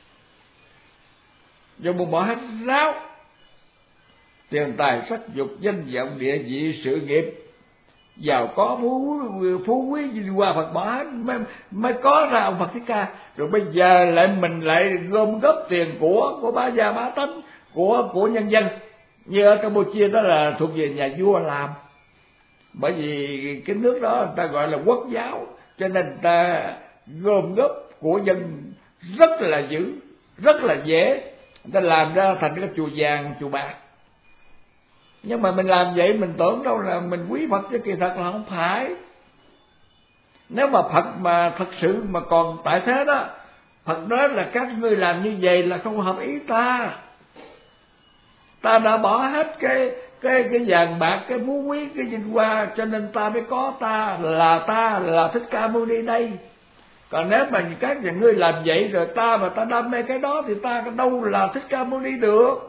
do buông bỏ hết ráo, tiền tài sắc dục danh vọng địa vị sự nghiệp, giàu có phú quý vinh hoa Phật bỏ hết mới có ra ông Phật Thích Ca. Rồi bây giờ mình lại gom góp tiền của bá gia bá tánh, của nhân dân, như ở Campuchia đó là thuộc về nhà vua làm. Bởi vì cái nước đó người ta gọi là quốc giáo, cho nên người ta gom góp của dân rất là dữ, rất là dễ, người ta làm ra thành cái chùa vàng chùa bạc. Nhưng mà mình làm vậy mình tưởng đâu là mình quý Phật, chứ kỳ thật là không phải. Nếu mà Phật mà thật sự mà còn tại thế đó, Phật nói là các ngươi làm như vậy là không hợp ý ta. Ta đã bỏ hết cái vàng bạc, cái phú quý, cái vinh hoa, cho nên ta mới có ta là Thích Ca Mâu Ni đây. Còn nếu mà các nhà ngươi làm vậy rồi ta đam mê cái đó thì ta đâu là Thích Ca Mâu Ni được.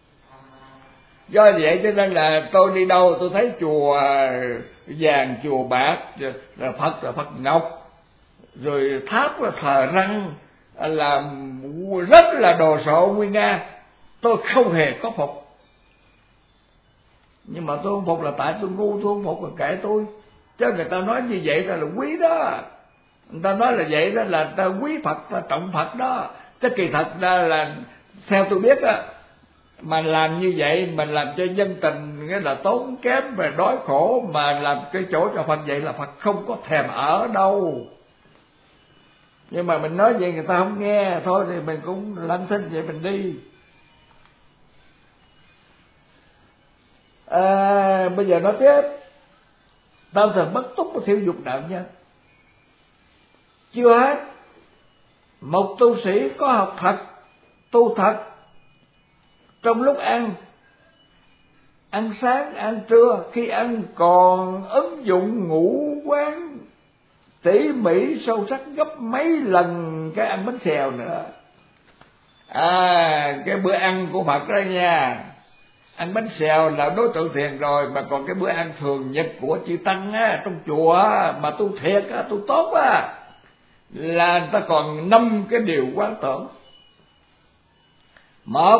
Do vậy cho nên là tôi đi đâu tôi thấy chùa vàng chùa bạc, là Phật ngọc, rồi tháp là thờ răng, làm rất là đồ sộ nguy nga, tôi không hề có phục. Nhưng mà tôi không phục là tại tôi ngu, tôi không phục là kệ tôi. Chứ người ta nói như vậy là quý đó, người ta nói là vậy đó là ta quý Phật, ta trọng Phật đó. Chứ kỳ thật ra là theo tôi biết á, mà làm như vậy mình làm cho dân tình nghĩa là tốn kém và đói khổ, mà làm cái chỗ cho Phật vậy là Phật không có thèm ở đâu. Nhưng mà mình nói vậy người ta không nghe, thôi thì mình cũng lanh thinh vậy mình đi. Bây giờ nói tiếp, tâm thần bất túc và thiểu dục đạo nhân. Chưa hết, một tu sĩ có học thật, tu thật, trong lúc ăn sáng, ăn trưa, khi ăn còn ứng dụng ngũ quán tỉ mỉ sâu sắc gấp mấy lần cái ăn bánh xèo nữa. Cái bữa ăn của Phật đó nha, ăn bánh xèo là đối tượng thiền rồi, mà còn cái bữa ăn thường nhật của chư tăng á, trong chùa á, mà tu thiệt á, tu tốt á, là người ta còn 5 cái điều quán tưởng. Một,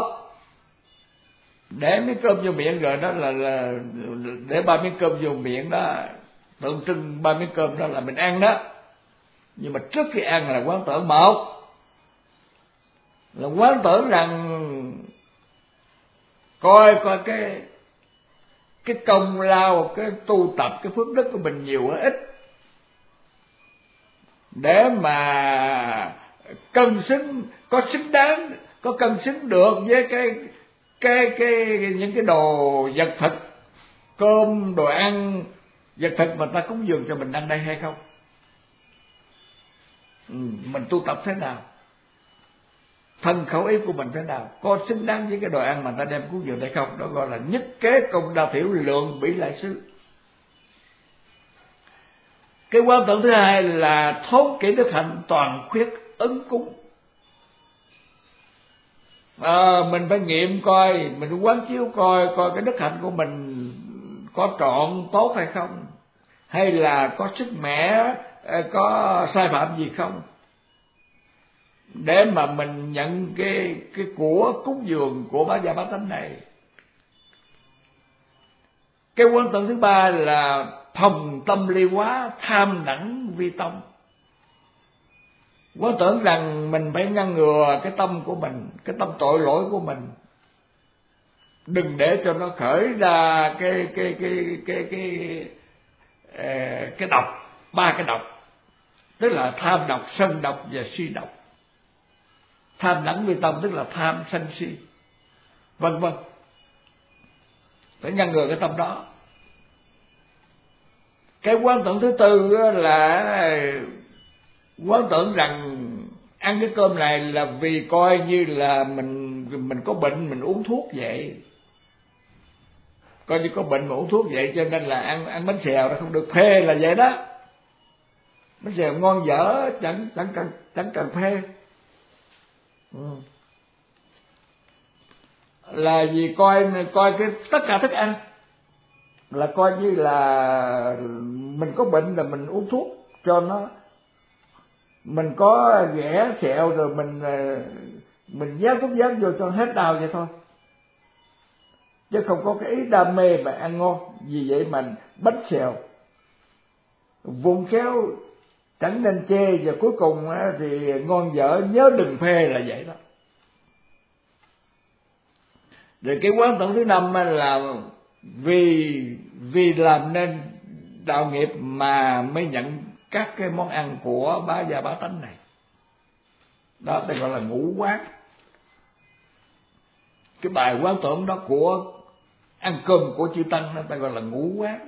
để miếng cơm vô miệng rồi đó là để 3 miếng cơm vô miệng đó, tượng trưng 3 miếng cơm đó là mình ăn đó. Nhưng mà trước khi ăn là quán tưởng. Một là quán tưởng rằng coi cái công lao, cái tu tập, cái phước đức của mình nhiều hay ít, để mà cân xứng, có xứng đáng, có cân xứng được với những cái đồ vật thực, cơm, đồ ăn vật thực mà ta cúng dường cho mình ăn đây hay không. Mình tu tập thế nào, thân khẩu ý của mình thế nào, có xứng đáng với cái đồ ăn mà ta đem cúng dường hay không. Đó gọi là nhất kế công đa thiểu lượng bỉ lại xứ. Cái quan tưởng thứ hai là thốn kỹ đức hạnh toàn khuyết ứng cúng. Mình phải nghiệm coi, mình quán chiếu coi cái đức hạnh của mình có trọn tốt hay không, hay là có sức mẻ, có sai phạm gì không, để mà mình nhận cái của cúng dường của Bá Gia Bá Tánh này. Cái quan tưởng thứ ba là phòng tâm ly hóa, tham đẳng vi tâm. Quán tưởng rằng mình phải ngăn ngừa cái tâm của mình, cái tâm tội lỗi của mình, đừng để cho nó khởi ra cái độc, 3 cái độc, tức là tham độc, sân độc và si độc. Tham đẳng vi tâm tức là tham, sân, si, vân vân. Phải ngăn ngừa cái tâm đó. Cái quán tưởng thứ tư là quán tưởng rằng ăn cái cơm này là vì coi như là mình có bệnh, mình uống thuốc vậy. Coi như có bệnh mà uống thuốc vậy, cho nên là ăn bánh xèo nó không được phê, là vậy đó. Bánh xèo ngon dở chẳng cần phê. Là vì coi cái tất cả thức ăn là coi như là mình có bệnh là mình uống thuốc cho nó, mình có ghẻ sẹo rồi mình nhét thuốc giáp vô cho hết đau vậy thôi, chứ không có cái ý đam mê mà ăn ngon. Vì vậy mà bánh xèo vùng khéo chẳng nên chê, và cuối cùng thì ngon dở nhớ đừng phê, là vậy đó. Rồi cái quán tưởng thứ năm là vì làm nên đạo nghiệp mà mới nhận các cái món ăn của Bá Gia Bá Tánh này. Đó ta gọi là ngũ quán. Cái bài quán tưởng đó của ăn cơm của chư tăng đó ta gọi là ngũ quán,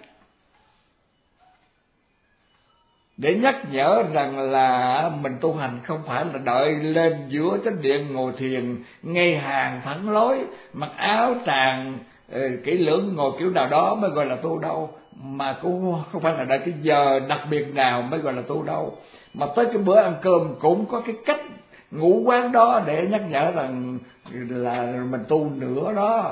để nhắc nhở rằng là mình tu hành không phải là đợi lên giữa chánh điện ngồi thiền ngay hàng thẳng lối, mặc áo tràng kỹ lưỡng ngồi kiểu nào đó mới gọi là tu đâu, mà cũng không phải là đợi cái giờ đặc biệt nào mới gọi là tu đâu, mà tới cái bữa ăn cơm cũng có cái cách ngũ quán đó để nhắc nhở rằng là mình tu nữa đó.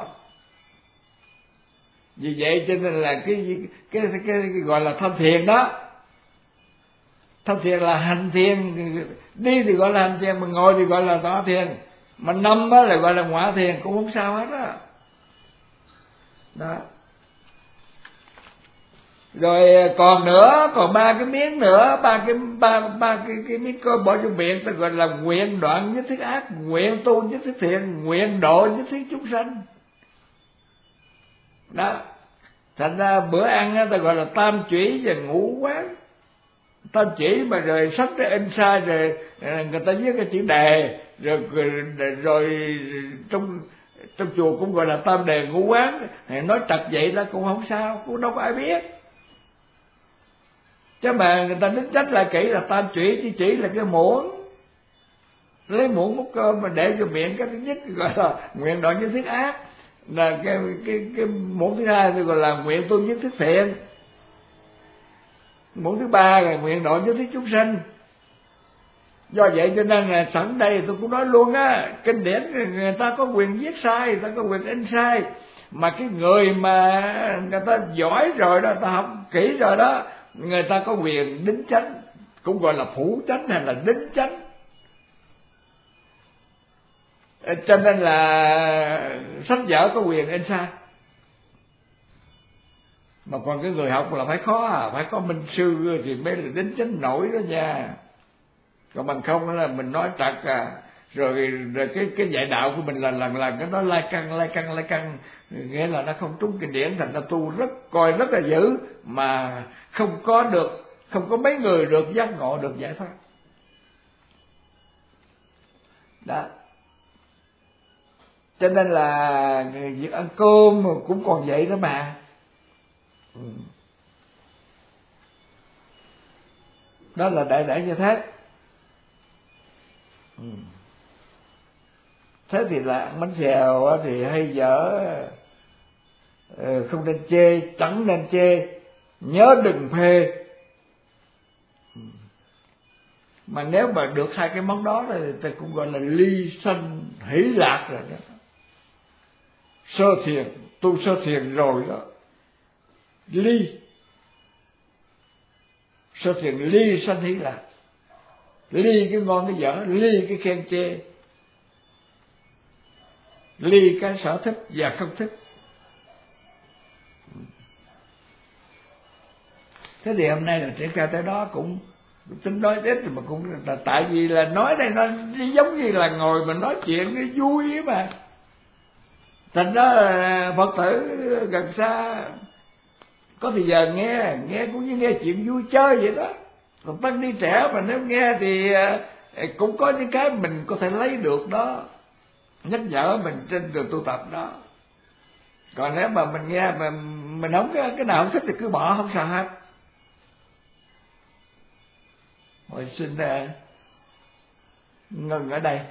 Vì vậy cho nên là cái gọi là tham thiền đó. Tham thiền là hành thiền, đi thì gọi là hành thiền, mà ngồi thì gọi là tọa thiền, mà nằm đó là gọi là ngọa thiền, cũng không sao hết đó. Đó. Rồi còn nữa, còn 3 cái miếng nữa, ba cái miếng cơm bỏ vô miệng, ta gọi là nguyện đoạn nhất thiết ác, nguyện tu nhất thiết thiện, nguyện độ nhất thiết chúng sanh. Đó. Thành ra bữa ăn ta gọi là tam chủy và ngũ quán. Tam chỉ mà rồi sách nó in sai, rồi người ta viết cái chữ đề, rồi trong chùa cũng gọi là tam đề ngũ quán, nói trật vậy đó cũng không sao, cũng đâu có ai biết. Chứ mà người ta đính trách lại kỹ là tam chỉ là cái muỗng, lấy muỗng múc cơm mà để vô miệng, cái thứ nhất gọi là nguyện đoạn nhất thiết ác, là cái muỗng thứ hai thì gọi là nguyện tu nhất thiết thiện. Muộn thứ ba là nguyện độ với thí chúng sinh. Do vậy cho nên là sẵn đây tôi cũng nói luôn á, kinh điển người ta có quyền viết sai, người ta có quyền in sai, mà cái người mà người ta giỏi rồi đó, người ta học kỹ rồi đó, người ta có quyền đính chánh, cũng gọi là phủ chánh hay là đính chánh. Cho nên là sách vở có quyền in sai. Mà còn cái người học là phải khó phải có minh sư thì mới là đính chánh nổi đó nha. Còn bằng không là mình nói trật rồi cái dạy đạo của mình là lần cái nó lai căng, nghĩa là nó không trúng kinh điển, thành ra tu rất là dữ, mà không có mấy người được giác ngộ, được giải thoát. Đó. Cho nên là việc ăn cơm cũng còn vậy đó mà. Đó là đại như thế. Thế thì là ăn bánh xèo thì hay dở, không nên chê, chẳng nên chê, nhớ đừng phê. Mà nếu mà được hai cái món đó thì ta cũng gọi là ly sanh hỷ lạc rồi đó. Sơ thiền, tu sơ thiền rồi đó. Ly sơ thiền, ly sanh hỷ lạc, ly cái ngon cái dở, ly cái khen chê, ly cái sở thích và không thích. Thế thì hôm nay là triển khai tới đó, cũng tính nói ít mà cũng là tại vì là nói đây nó giống như là ngồi mình nói chuyện cái vui mà. Thành đó Phật tử gần xa có thời giờ nghe cũng như nghe chuyện vui chơi vậy đó. Còn tăng ni trẻ mà nếu nghe thì cũng có những cái mình có thể lấy được đó, nhắc nhở mình trên đường tu tập đó. Còn nếu mà mình nghe mà mình không cái nào không thích thì cứ bỏ, không sao hết. Hồi xin ngừng ở đây,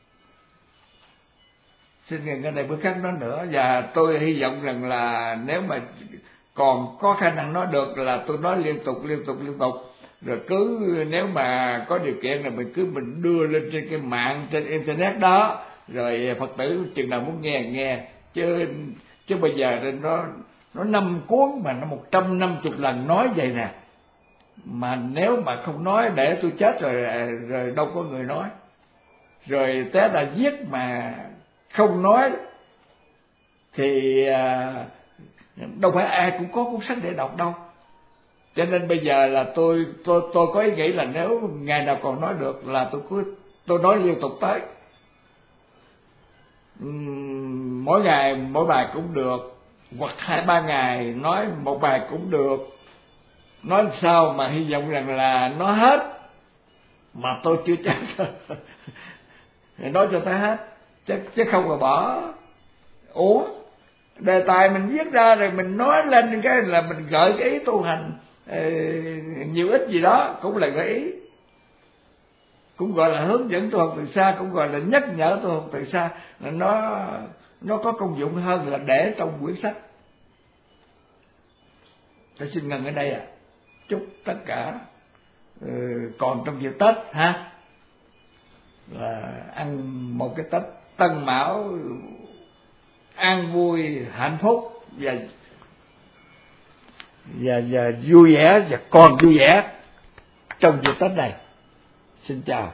xin ngừng ở đây, bữa khác nói nữa. Và tôi hy vọng rằng là nếu mà còn có khả năng nói được là tôi nói liên tục. Rồi cứ nếu mà có điều kiện là mình đưa lên trên cái mạng, trên internet đó, rồi Phật tử chừng nào muốn nghe chứ bây giờ nó 5 cuốn mà nó 150 lần nói vậy nè. Mà nếu mà không nói để tôi chết rồi đâu có người nói. Rồi té đã viết mà không nói thì đâu phải ai cũng có cuốn sách để đọc đâu. Cho nên bây giờ là tôi có ý nghĩ là nếu ngày nào còn nói được là tôi nói liên tục tới. Mỗi ngày mỗi bài cũng được, hoặc 2-3 ngày nói một bài cũng được. Nói sao mà hy vọng rằng là nó hết, mà tôi chưa chắc nói cho tới hết, chứ không là bỏ. Đề tài mình viết ra rồi mình nói lên cái là mình gợi cái ý tu hành nhiều ít gì đó, cũng là gợi ý, cũng gọi là hướng dẫn tu học từ xa, cũng gọi là nhắc nhở tu học từ xa. Nó có công dụng hơn là để trong quyển sách. Tôi xin ngừng ở đây chúc tất cả còn trong dịp Tết ha, là ăn một cái Tết Tân Mão an vui, hạnh phúc và vui vẻ, và còn vui vẻ trong dịp Tết này. Xin chào.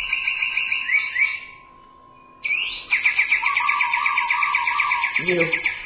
Nhiều